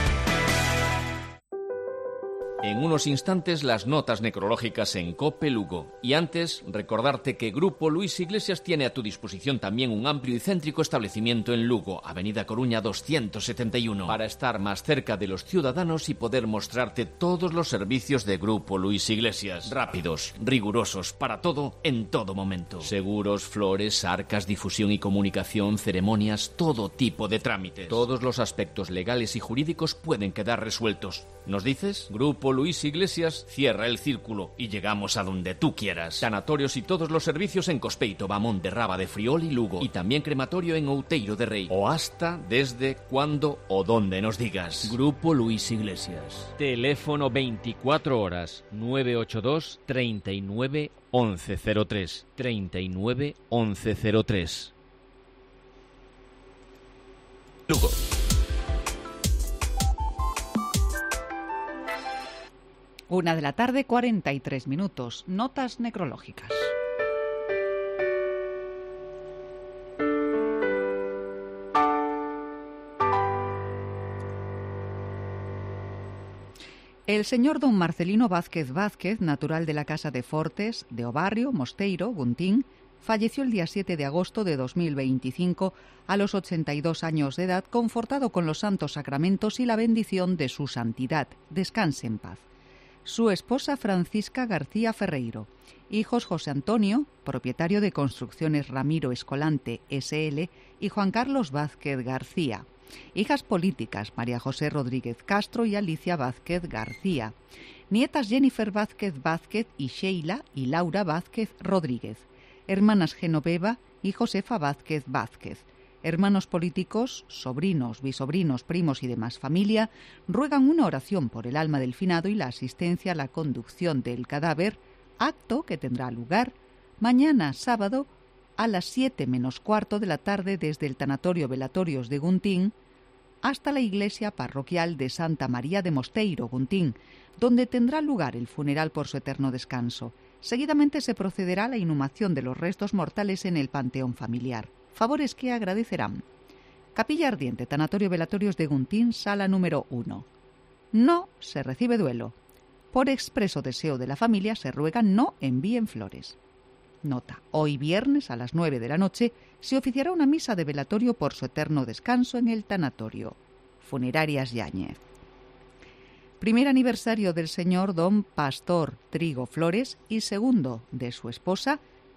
S4: En unos instantes las notas necrológicas en COPE Lugo. Y antes, recordarte que Grupo Luis Iglesias tiene a tu disposición también un amplio y céntrico establecimiento en Lugo, Avenida Coruña 271, para estar más cerca de los ciudadanos y poder mostrarte todos los servicios de Grupo Luis Iglesias. Rápidos, rigurosos, para todo, en todo momento. Seguros, flores, arcas, difusión y comunicación, ceremonias, todo tipo de trámites. Todos los aspectos legales y jurídicos pueden quedar resueltos. ¿Nos dices? Grupo Luis Iglesias cierra el círculo y llegamos a donde tú quieras. Sanatorios y todos los servicios en Cospeito, Bamón de Raba de Friol y Lugo. Y también crematorio en Outeiro de Rei. O hasta, desde, cuando o donde nos digas. Grupo Luis Iglesias. Teléfono 24 horas 982 39 1103. 39 1103. Lugo.
S3: Una de la tarde, 43 minutos. Notas necrológicas. El señor don Marcelino Vázquez Vázquez, natural de la Casa de Fortes, de Obarrio, Mosteiro, Guntín, falleció el día 7 de agosto de 2025 a los 82 años de edad, confortado con los santos sacramentos y la bendición de su santidad. Descanse en paz. Su esposa Francisca García Ferreiro, hijos José Antonio, propietario de Construcciones Ramiro Escolante S.L. y Juan Carlos Vázquez García. Hijas políticas María José Rodríguez Castro y Alicia Vázquez García. Nietas Jennifer Vázquez Vázquez y Sheila y Laura Vázquez Rodríguez. Hermanas Genoveva y Josefa Vázquez Vázquez. Hermanos políticos, sobrinos, bisobrinos, primos y demás familia ruegan una oración por el alma del finado y la asistencia a la conducción del cadáver, acto que tendrá lugar mañana sábado a las 7 menos cuarto de la tarde desde el Tanatorio Velatorios de Guntín hasta la iglesia parroquial de Santa María de Mosteiro, Guntín, donde tendrá lugar el funeral por su eterno descanso. Seguidamente se procederá a la inhumación de los restos mortales en el panteón familiar. Favores que agradecerán. Capilla Ardiente, Tanatorio Velatorios de Guntín, sala número 1. No se recibe duelo. Por expreso deseo de la familia se ruega no envíen flores. Nota. Hoy viernes a las 9 de la noche se oficiará una misa de velatorio por su eterno descanso en el tanatorio. Funerarias Yáñez. Primer aniversario del señor don Pastor Trigo Flores y segundo de su esposa,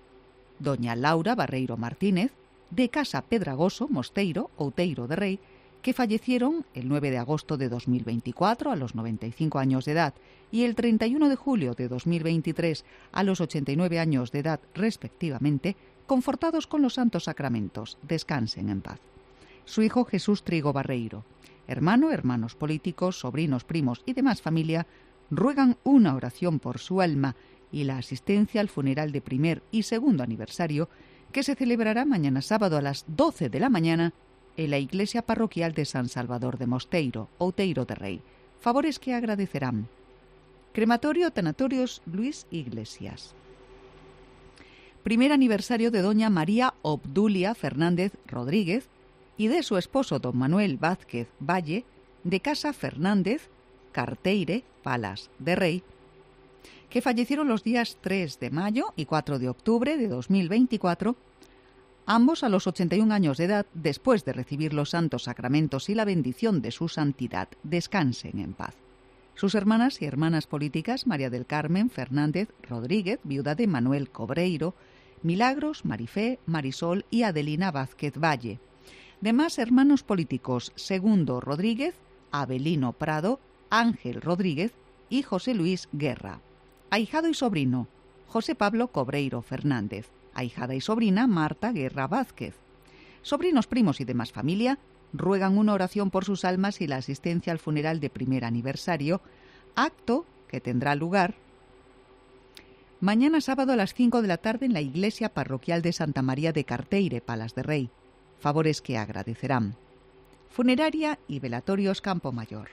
S3: doña Laura Barreiro Martínez, de Casa Pedragoso, Mosteiro, Outeiro de Rei, que fallecieron el 9 de agosto de 2024 a los 95 años de edad y el 31 de julio de 2023 a los 89 años de edad respectivamente, confortados con los santos sacramentos. Descansen en paz. Su hijo Jesús Trigo Barreiro. Hermano, hermanos políticos, sobrinos, primos y demás familia ruegan una oración por su alma y la asistencia al funeral de primer y segundo aniversario que se celebrará mañana sábado a las 12 de la mañana en la iglesia parroquial de San Salvador de Mosteiro, Outeiro de Rei. Favores que agradecerán. Crematorio Tanatorios Luis Iglesias. Primer aniversario de doña María Obdulia Fernández Rodríguez y de su esposo don Manuel Vázquez Valle, de Casa Fernández, Carteire, Palas de Rei, que fallecieron los días 3 de mayo y 4 de octubre de 2024, ambos a los 81 años de edad, después de recibir los santos sacramentos y la bendición de su santidad. Descansen en paz. Sus hermanas y hermanas políticas, María del Carmen Fernández Rodríguez, viuda de Manuel Cobreiro, Milagros, Marifé, Marisol y Adelina Vázquez Valle. Demás hermanos políticos, Segundo Rodríguez, Abelino Prado, Ángel Rodríguez y José Luis Guerra. Ahijado y sobrino, José Pablo Cobreiro Fernández. Ahijada y sobrina, Marta Guerra Vázquez. Sobrinos, primos y demás familia ruegan una oración por sus almas y la asistencia al funeral de primer aniversario, acto que tendrá lugar mañana sábado a las 5 de la tarde en la iglesia parroquial de Santa María de Carteire, Palas de Rei. Favores que agradecerán. Funeraria y velatorios Campo Mayor.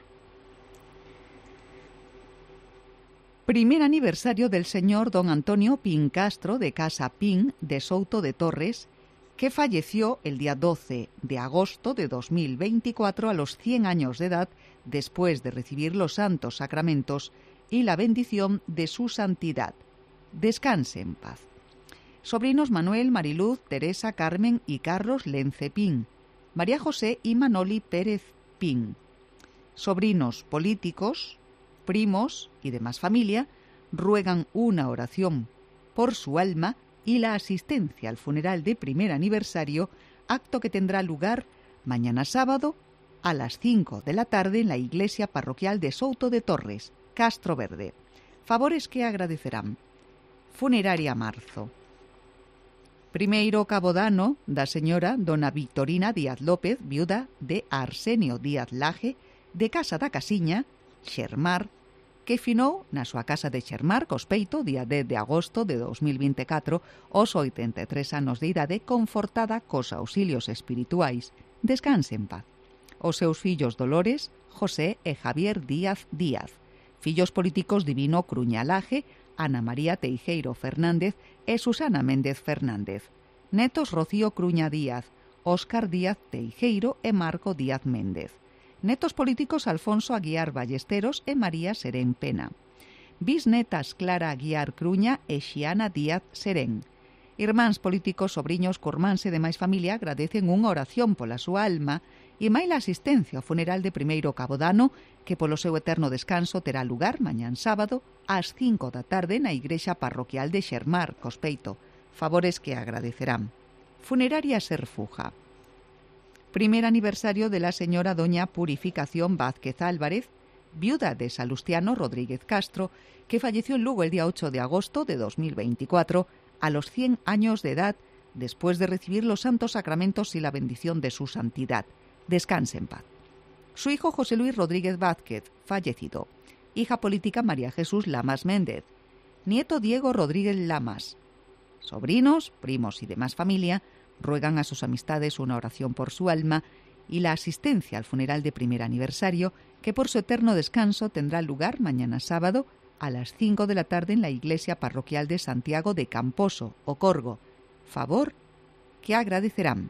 S3: Primer aniversario del señor don Antonio Pin Castro de Casa Pin de Souto de Torres, que falleció el día 12 de agosto de 2024 a los 100 años de edad, después de recibir los santos sacramentos y la bendición de su santidad. Descanse en paz. Sobrinos Manuel, Mariluz, Teresa, Carmen y Carlos Lence Pin, María José y Manoli Pérez Pin. Sobrinos políticos, primos y demás familia ruegan una oración por su alma y la asistencia al funeral de primer aniversario, acto que tendrá lugar mañana sábado a las 5 de la tarde en la iglesia parroquial de Souto de Torres, Castro Verde. Favores que agradecerán. Funeraria Marzo. Primeiro cabodano da señora dona Victorina Díaz López, viuda de Arsenio Díaz Laje, de Casa da Casiña, Xermar, que finou na súa casa de Xermar, Cospeito, día 10 de agosto de 2024, aos 83 anos de idade, confortada cos auxilios espirituais. Descanse en paz. Os seus fillos Dolores, José e Javier Díaz Díaz. Fillos políticos Divino Cruña Laje, Ana María Teijeiro Fernández e Susana Méndez Fernández. Netos Rocío Cruña Díaz, Óscar Díaz Teijeiro e Marco Díaz Méndez. Netos políticos Alfonso Aguiar Ballesteros e María Serén Pena. Bisnetas Clara Aguiar Cruña e Xiana Díaz Serén. Irmáns políticos, sobriños, curmáns e demais familia agradecen unha oración pola súa alma e maila asistencia ao funeral de primeiro cabodano que polo seu eterno descanso terá lugar mañán sábado ás 5 da tarde na igrexa parroquial de Xermar, Cospeito. Favores que agradecerán. Funeraria Serfuja. Primer aniversario de la señora doña Purificación Vázquez Álvarez, viuda de Salustiano Rodríguez Castro, que falleció en Lugo el día 8 de agosto de 2024 a los 100 años de edad, después de recibir los santos sacramentos y la bendición de su santidad. Descanse en paz. Su hijo José Luis Rodríguez Vázquez, fallecido. Hija política María Jesús Lamas Méndez. Nieto Diego Rodríguez Lamas. Sobrinos, primos y demás familia ruegan a sus amistades una oración por su alma y la asistencia al funeral de primer aniversario, que por su eterno descanso tendrá lugar mañana sábado a las 5 de la tarde en la iglesia parroquial de Santiago de Camposo, Ocorgo. Favor que agradecerán.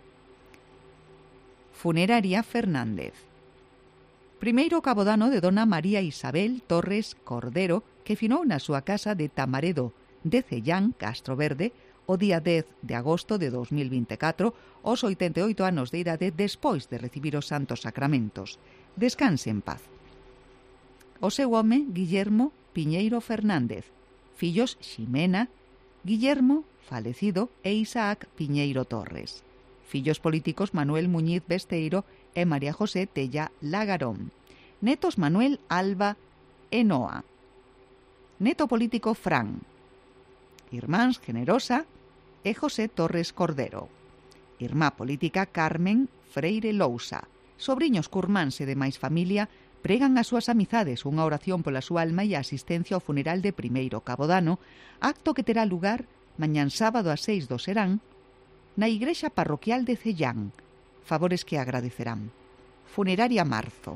S3: Funeraria Fernández. Primeiro cabodano de dona María Isabel Torres Cordero, que finou na súa casa de Tamaredo de Cellán, Castro Verde, o día 10 de agosto de 2024, aos 88 anos de idade, despois de recibir os santos sacramentos. Descanse en paz. O seu home, Guillermo Piñeiro Fernández. Fillos Ximena, Guillermo, falecido, e Isaac Piñeiro Torres. Fillos políticos Manuel Muñiz Besteiro e María José Tella Lagarón. Netos Manuel Alba e Noa. Neto político Fran. Irmáns Generosa e José Torres Cordero. Irmá política Carmen Freire Lousa. Sobriños curmáns e demais familia pregan as súas amizades unha oración pola súa alma e a asistencia ao funeral de primeiro cabodano, acto que terá lugar mañán sábado a 6 do serán na igrexa parroquial de Cellán. Favores que agradecerán. Funeraria Marzo.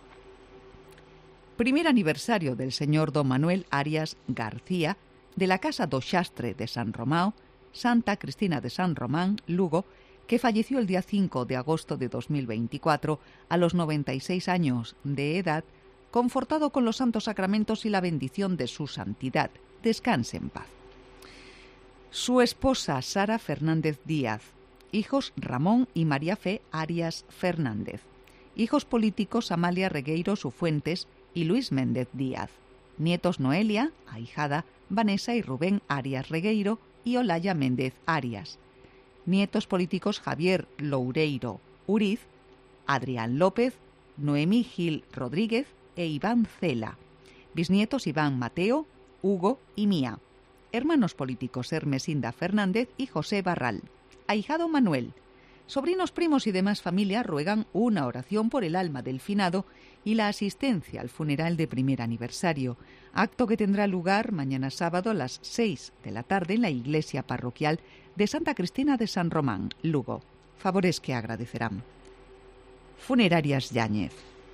S3: Primer aniversario del señor don Manuel Arias García de la Casa do Xastre de San Romao, Santa Cristina de San Román, Lugo, que falleció el día 5 de agosto de 2024 a los 96 años de edad, confortado con los santos sacramentos y la bendición de su santidad. Descanse en paz. Su esposa Sara Fernández Díaz. Hijos Ramón y María Fe Arias Fernández. Hijos políticos Amalia Regueiro Sufuentes y Luis Méndez Díaz. Nietos Noelia, ahijada, Vanessa y Rubén Arias Regueiro y Olaya Méndez Arias. Nietos políticos Javier Loureiro Uriz, Adrián López, Noemí Gil Rodríguez e Iván Cela. Bisnietos Iván Mateo, Hugo y Mía. Hermanos políticos Hermesinda Fernández y José Barral. Ahijado Manuel. Sobrinos, primos y demás familia ruegan una oración por el alma del finado y la asistencia al funeral de primer aniversario, acto que tendrá lugar mañana sábado a las 6 de la tarde en la iglesia parroquial de Santa Cristina de San Román, Lugo. Favores que agradecerán. Funerarias Yáñez.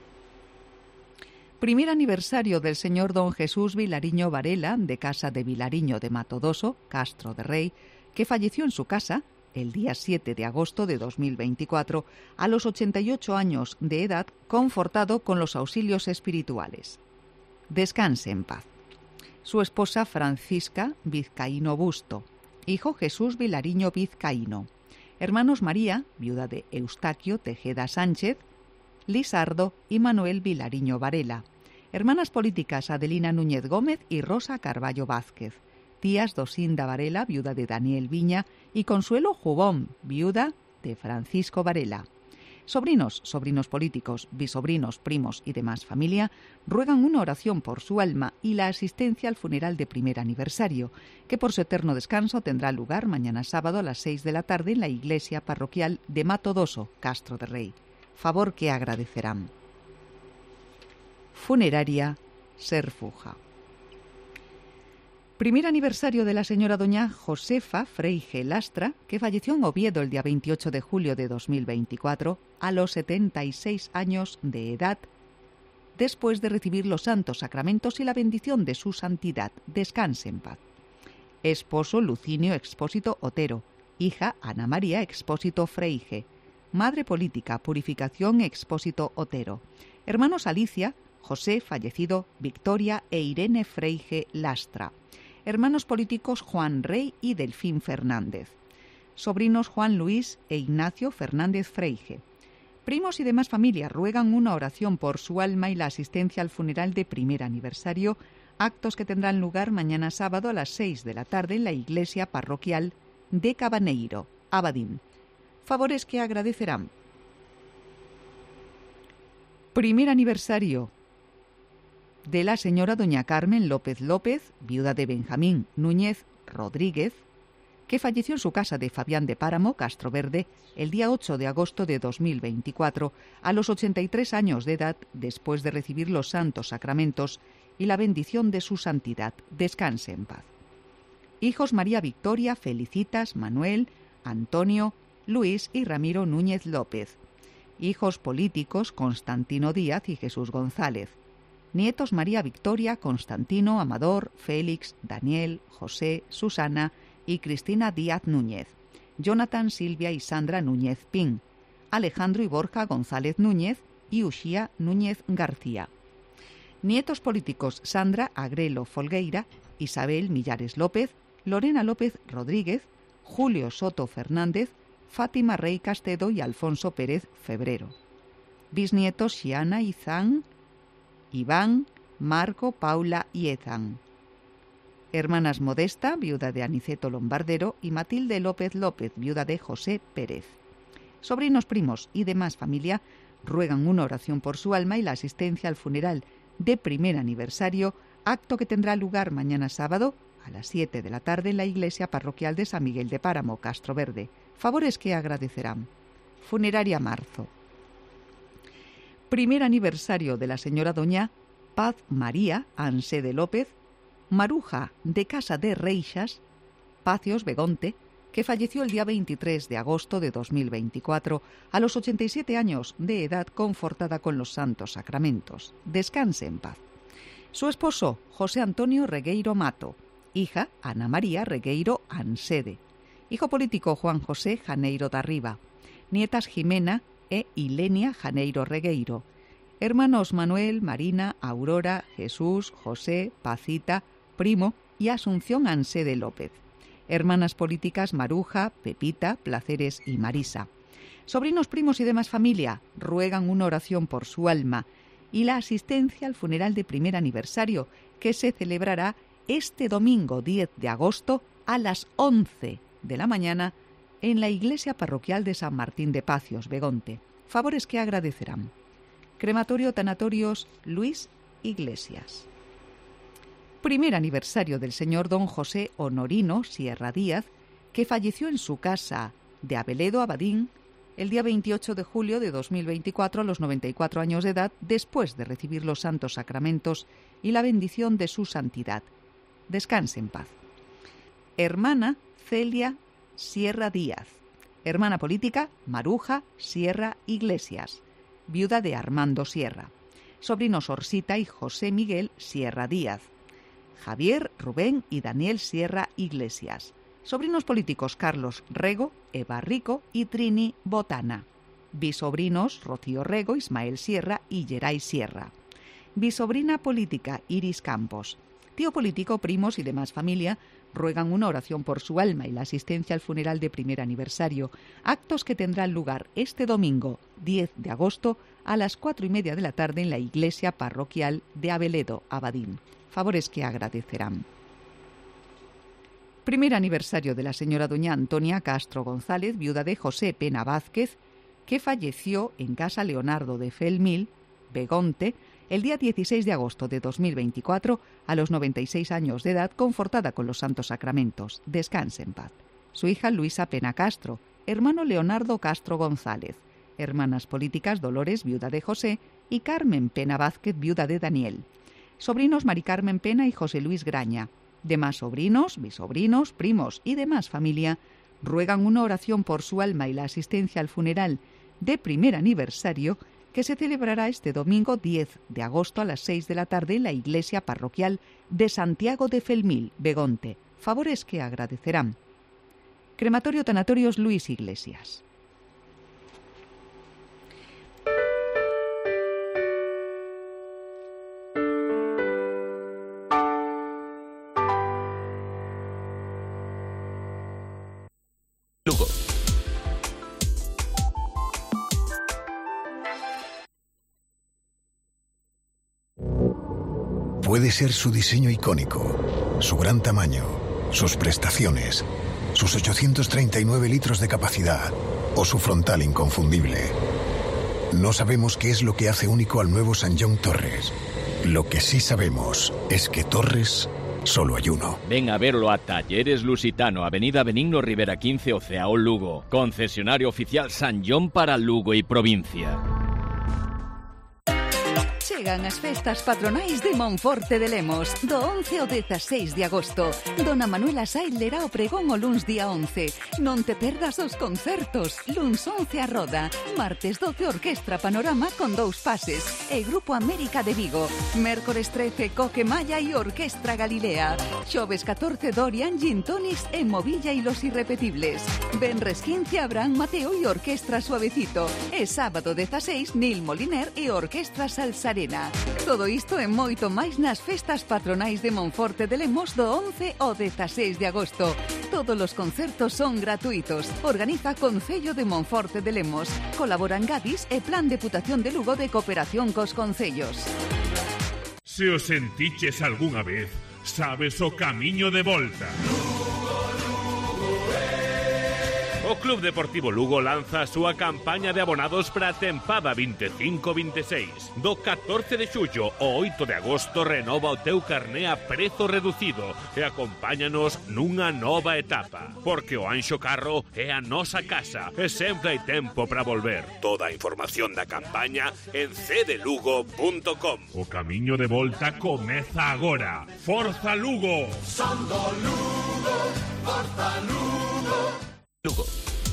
S3: Primer aniversario del señor don Jesús Vilariño Varela, de casa de Vilariño de Matodoso, Castro de Rey, que falleció en su casa el día 7 de agosto de 2024, a los 88 años de edad, confortado con los auxilios espirituales. Descanse en paz. Su esposa Francisca Vizcaíno Busto. Hijo Jesús Vilariño Vizcaíno. Hermanos María, viuda de Eustaquio Tejeda Sánchez, Lisardo y Manuel Vilariño Varela. Hermanas políticas Adelina Núñez Gómez y Rosa Carballo Vázquez. Tías Dosinda Varela, viuda de Daniel Viña, y Consuelo Jubón, viuda de Francisco Varela. Sobrinos, sobrinos políticos, bisobrinos, primos y demás familia ruegan una oración por su alma y la asistencia al funeral de primer aniversario, que por su eterno descanso tendrá lugar mañana sábado a las 6 de la tarde en la iglesia parroquial de Matodoso, Castro de Rey. Favor que agradecerán. Funeraria Serfuja. Primer aniversario de la señora doña Josefa Freige Lastra, que falleció en Oviedo el día 28 de julio de 2024 a los 76 años de edad, después de recibir los santos sacramentos y la bendición de su santidad. Descanse en paz. Esposo Lucinio Expósito Otero. Hija Ana María Expósito Freige. Madre política Purificación Expósito Otero. Hermanos Alicia, José, fallecido, Victoria e Irene Freige Lastra. Hermanos políticos Juan Rey y Delfín Fernández. Sobrinos Juan Luis e Ignacio Fernández Freige. Primos y demás familia ruegan una oración por su alma y la asistencia al funeral de primer aniversario, actos que tendrán lugar mañana sábado a las 6 de la tarde en la iglesia parroquial de Cabaneiro, Abadín. Favores que agradecerán. Primer aniversario de la señora doña Carmen López López, viuda de Benjamín Núñez Rodríguez, que falleció en su casa de Fabián de Páramo, Castro Verde, el día 8 de agosto de 2024, a los 83 años de edad, después de recibir los santos sacramentos y la bendición de su santidad. Descanse en paz. Hijos María Victoria, Felicitas, Manuel, Antonio, Luis y Ramiro Núñez López. Hijos políticos Constantino Díaz y Jesús González. Nietos María Victoria, Constantino, Amador, Félix, Daniel, José, Susana y Cristina Díaz Núñez. Jonathan, Silvia y Sandra Núñez Pin. Alejandro y Borja González Núñez y Uxía Núñez García. Nietos políticos Sandra Agrelo Folgueira, Isabel Millares López, Lorena López Rodríguez, Julio Soto Fernández, Fátima Rey Castedo y Alfonso Pérez Febrero. Bisnietos Xiana Izán, Iván, Marco, Paula y Ethan. Hermanas Modesta, viuda de Aniceto Lombardero, y Matilde López López, viuda de José Pérez. Sobrinos, primos y demás familia ruegan una oración por su alma y la asistencia al funeral de primer aniversario, acto que tendrá lugar mañana sábado a las 7 de la tarde en la iglesia parroquial de San Miguel de Páramo, Castro Verde. Favores que agradecerán. Funeraria Marzo. Primer aniversario de la señora doña Paz María Anse de López, Maruja de Casa de Reixas, Pacios Begonte, que falleció el día 23 de agosto de 2024 a los 87 años de edad, confortada con los santos sacramentos. Descanse en paz. Su esposo, José Antonio Regueiro Mato. Hija, Ana María Regueiro Ansede. Hijo político, Juan José Janeiro da Riva. Nietas, Jimena e Ilenia Janeiro Regueiro. Hermanos, Manuel, Marina, Aurora, Jesús, José, Pacita, Primo y Asunción Ansede López. Hermanas políticas, Maruja, Pepita, Placeres y Marisa. Sobrinos, primos y demás familia ruegan una oración por su alma y la asistencia al funeral de primer aniversario, que se celebrará este domingo 10 de agosto a las 11 de la mañana en la iglesia parroquial de San Martín de Pacios, Begonte. Favores que agradecerán. Crematorio Tanatorios Luis Iglesias. Primer aniversario del señor don José Honorino Sierra Díaz, que falleció en su casa de Abeledo, Abadín, el día 28 de julio de 2024 a los 94 años de edad, después de recibir los santos sacramentos y la bendición de su santidad. Descanse en paz. Hermana Celia Sierra Díaz. Hermana política Maruja Sierra Iglesias, viuda de Armando Sierra. Sobrinos Orsita y José Miguel Sierra Díaz. Javier, Rubén y Daniel Sierra Iglesias. Sobrinos políticos Carlos Rego, Eva Rico y Trini Botana. Bisobrinos Rocío Rego, Ismael Sierra y Geray Sierra. Bisobrina política Iris Campos. Tío político, primos y demás familia ruegan una oración por su alma y la asistencia al funeral de primer aniversario, actos que tendrán lugar este domingo 10 de agosto a las 4:30 de la tarde en la iglesia parroquial de Abeledo, Abadín. Favores que agradecerán. Primer aniversario de la señora doña Antonia Castro González, viuda de José Pena Vázquez, que falleció en casa Leonardo de Felmil, Begonte, el día 16 de agosto de 2024 a los 96 años de edad, confortada con los santos sacramentos. Descanse en paz. Su hija Luisa Pena Castro, hermano Leonardo Castro González, hermanas políticas Dolores, viuda de José, y Carmen Pena Vázquez, viuda de Daniel. Sobrinos Mari Carmen Pena y José Luis Graña. Demás sobrinos, bisobrinos, primos y demás familia ruegan una oración por su alma y la asistencia al funeral de primer aniversario, que se celebrará este domingo 10 de agosto a las 6 de la tarde en la iglesia parroquial de Santiago de Felmil, Begonte. Favores que agradecerán. Crematorio Tanatorios Luis Iglesias.
S1: Lugo.
S17: Puede ser su diseño icónico, su gran tamaño, sus prestaciones, sus 839 litros de capacidad o su frontal inconfundible. No sabemos qué es lo que hace único al nuevo Sanyong Torres. Lo que sí sabemos es que Torres solo hay uno.
S4: Ven a verlo a Talleres Lusitano, Avenida Benigno Rivera 15, Oceao, Lugo. Concesionario oficial Sanyong para Lugo y provincia.
S14: Chegan as festas patronais de Monforte de Lemos do 11 ao 16 de agosto. Dona Manuela Said lerá o pregón o luns día 11. Non te perdas os concertos. Luns 11 a Roda, martes 12 Orquestra Panorama con 2 pases e Grupo América de Vigo. Mércores 13 Coque Maya e Orquestra Galilea. Xoves 14 Dorian, Gin Tonics e Movilla y los Irrepetibles. Venres 15 Abraham Mateo e Orquestra Suavecito. E sábado 16 Nil Moliner e Orquestra Salsarena. Todo isto e moito máis nas festas patronais de Monforte de Lemos do 11 ao 16 de agosto. Todos os concertos son gratuitos. Organiza Concello de Monforte de Lemos. Colaboran Gadis e Plan Deputación de Lugo de Cooperación cos Concellos.
S18: Se os sentiches algunha vez, sabes o camiño de volta. O Club Deportivo Lugo lanza a súa campaña de abonados para a tempada 25-26. Do 14 de xullo ao 8 de agosto renova o teu carné a prezo reducido e acompáñanos nunha nova etapa. Porque o Anxo Carro é a nosa casa e sempre hai tempo para volver. Toda a información da campaña en cdelugo.com. O camiño de volta comeza agora. Forza Lugo! Son do Lugo, Forza Lugo!
S12: Lugo.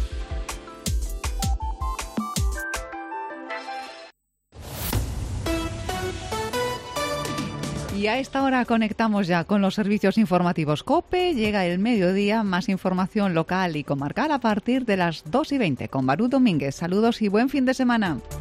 S3: Y a esta hora conectamos ya con los servicios informativos COPE. Llega el mediodía, más información local y comarcal a partir de las 2:20 con Barú Domínguez. Saludos y buen fin de semana.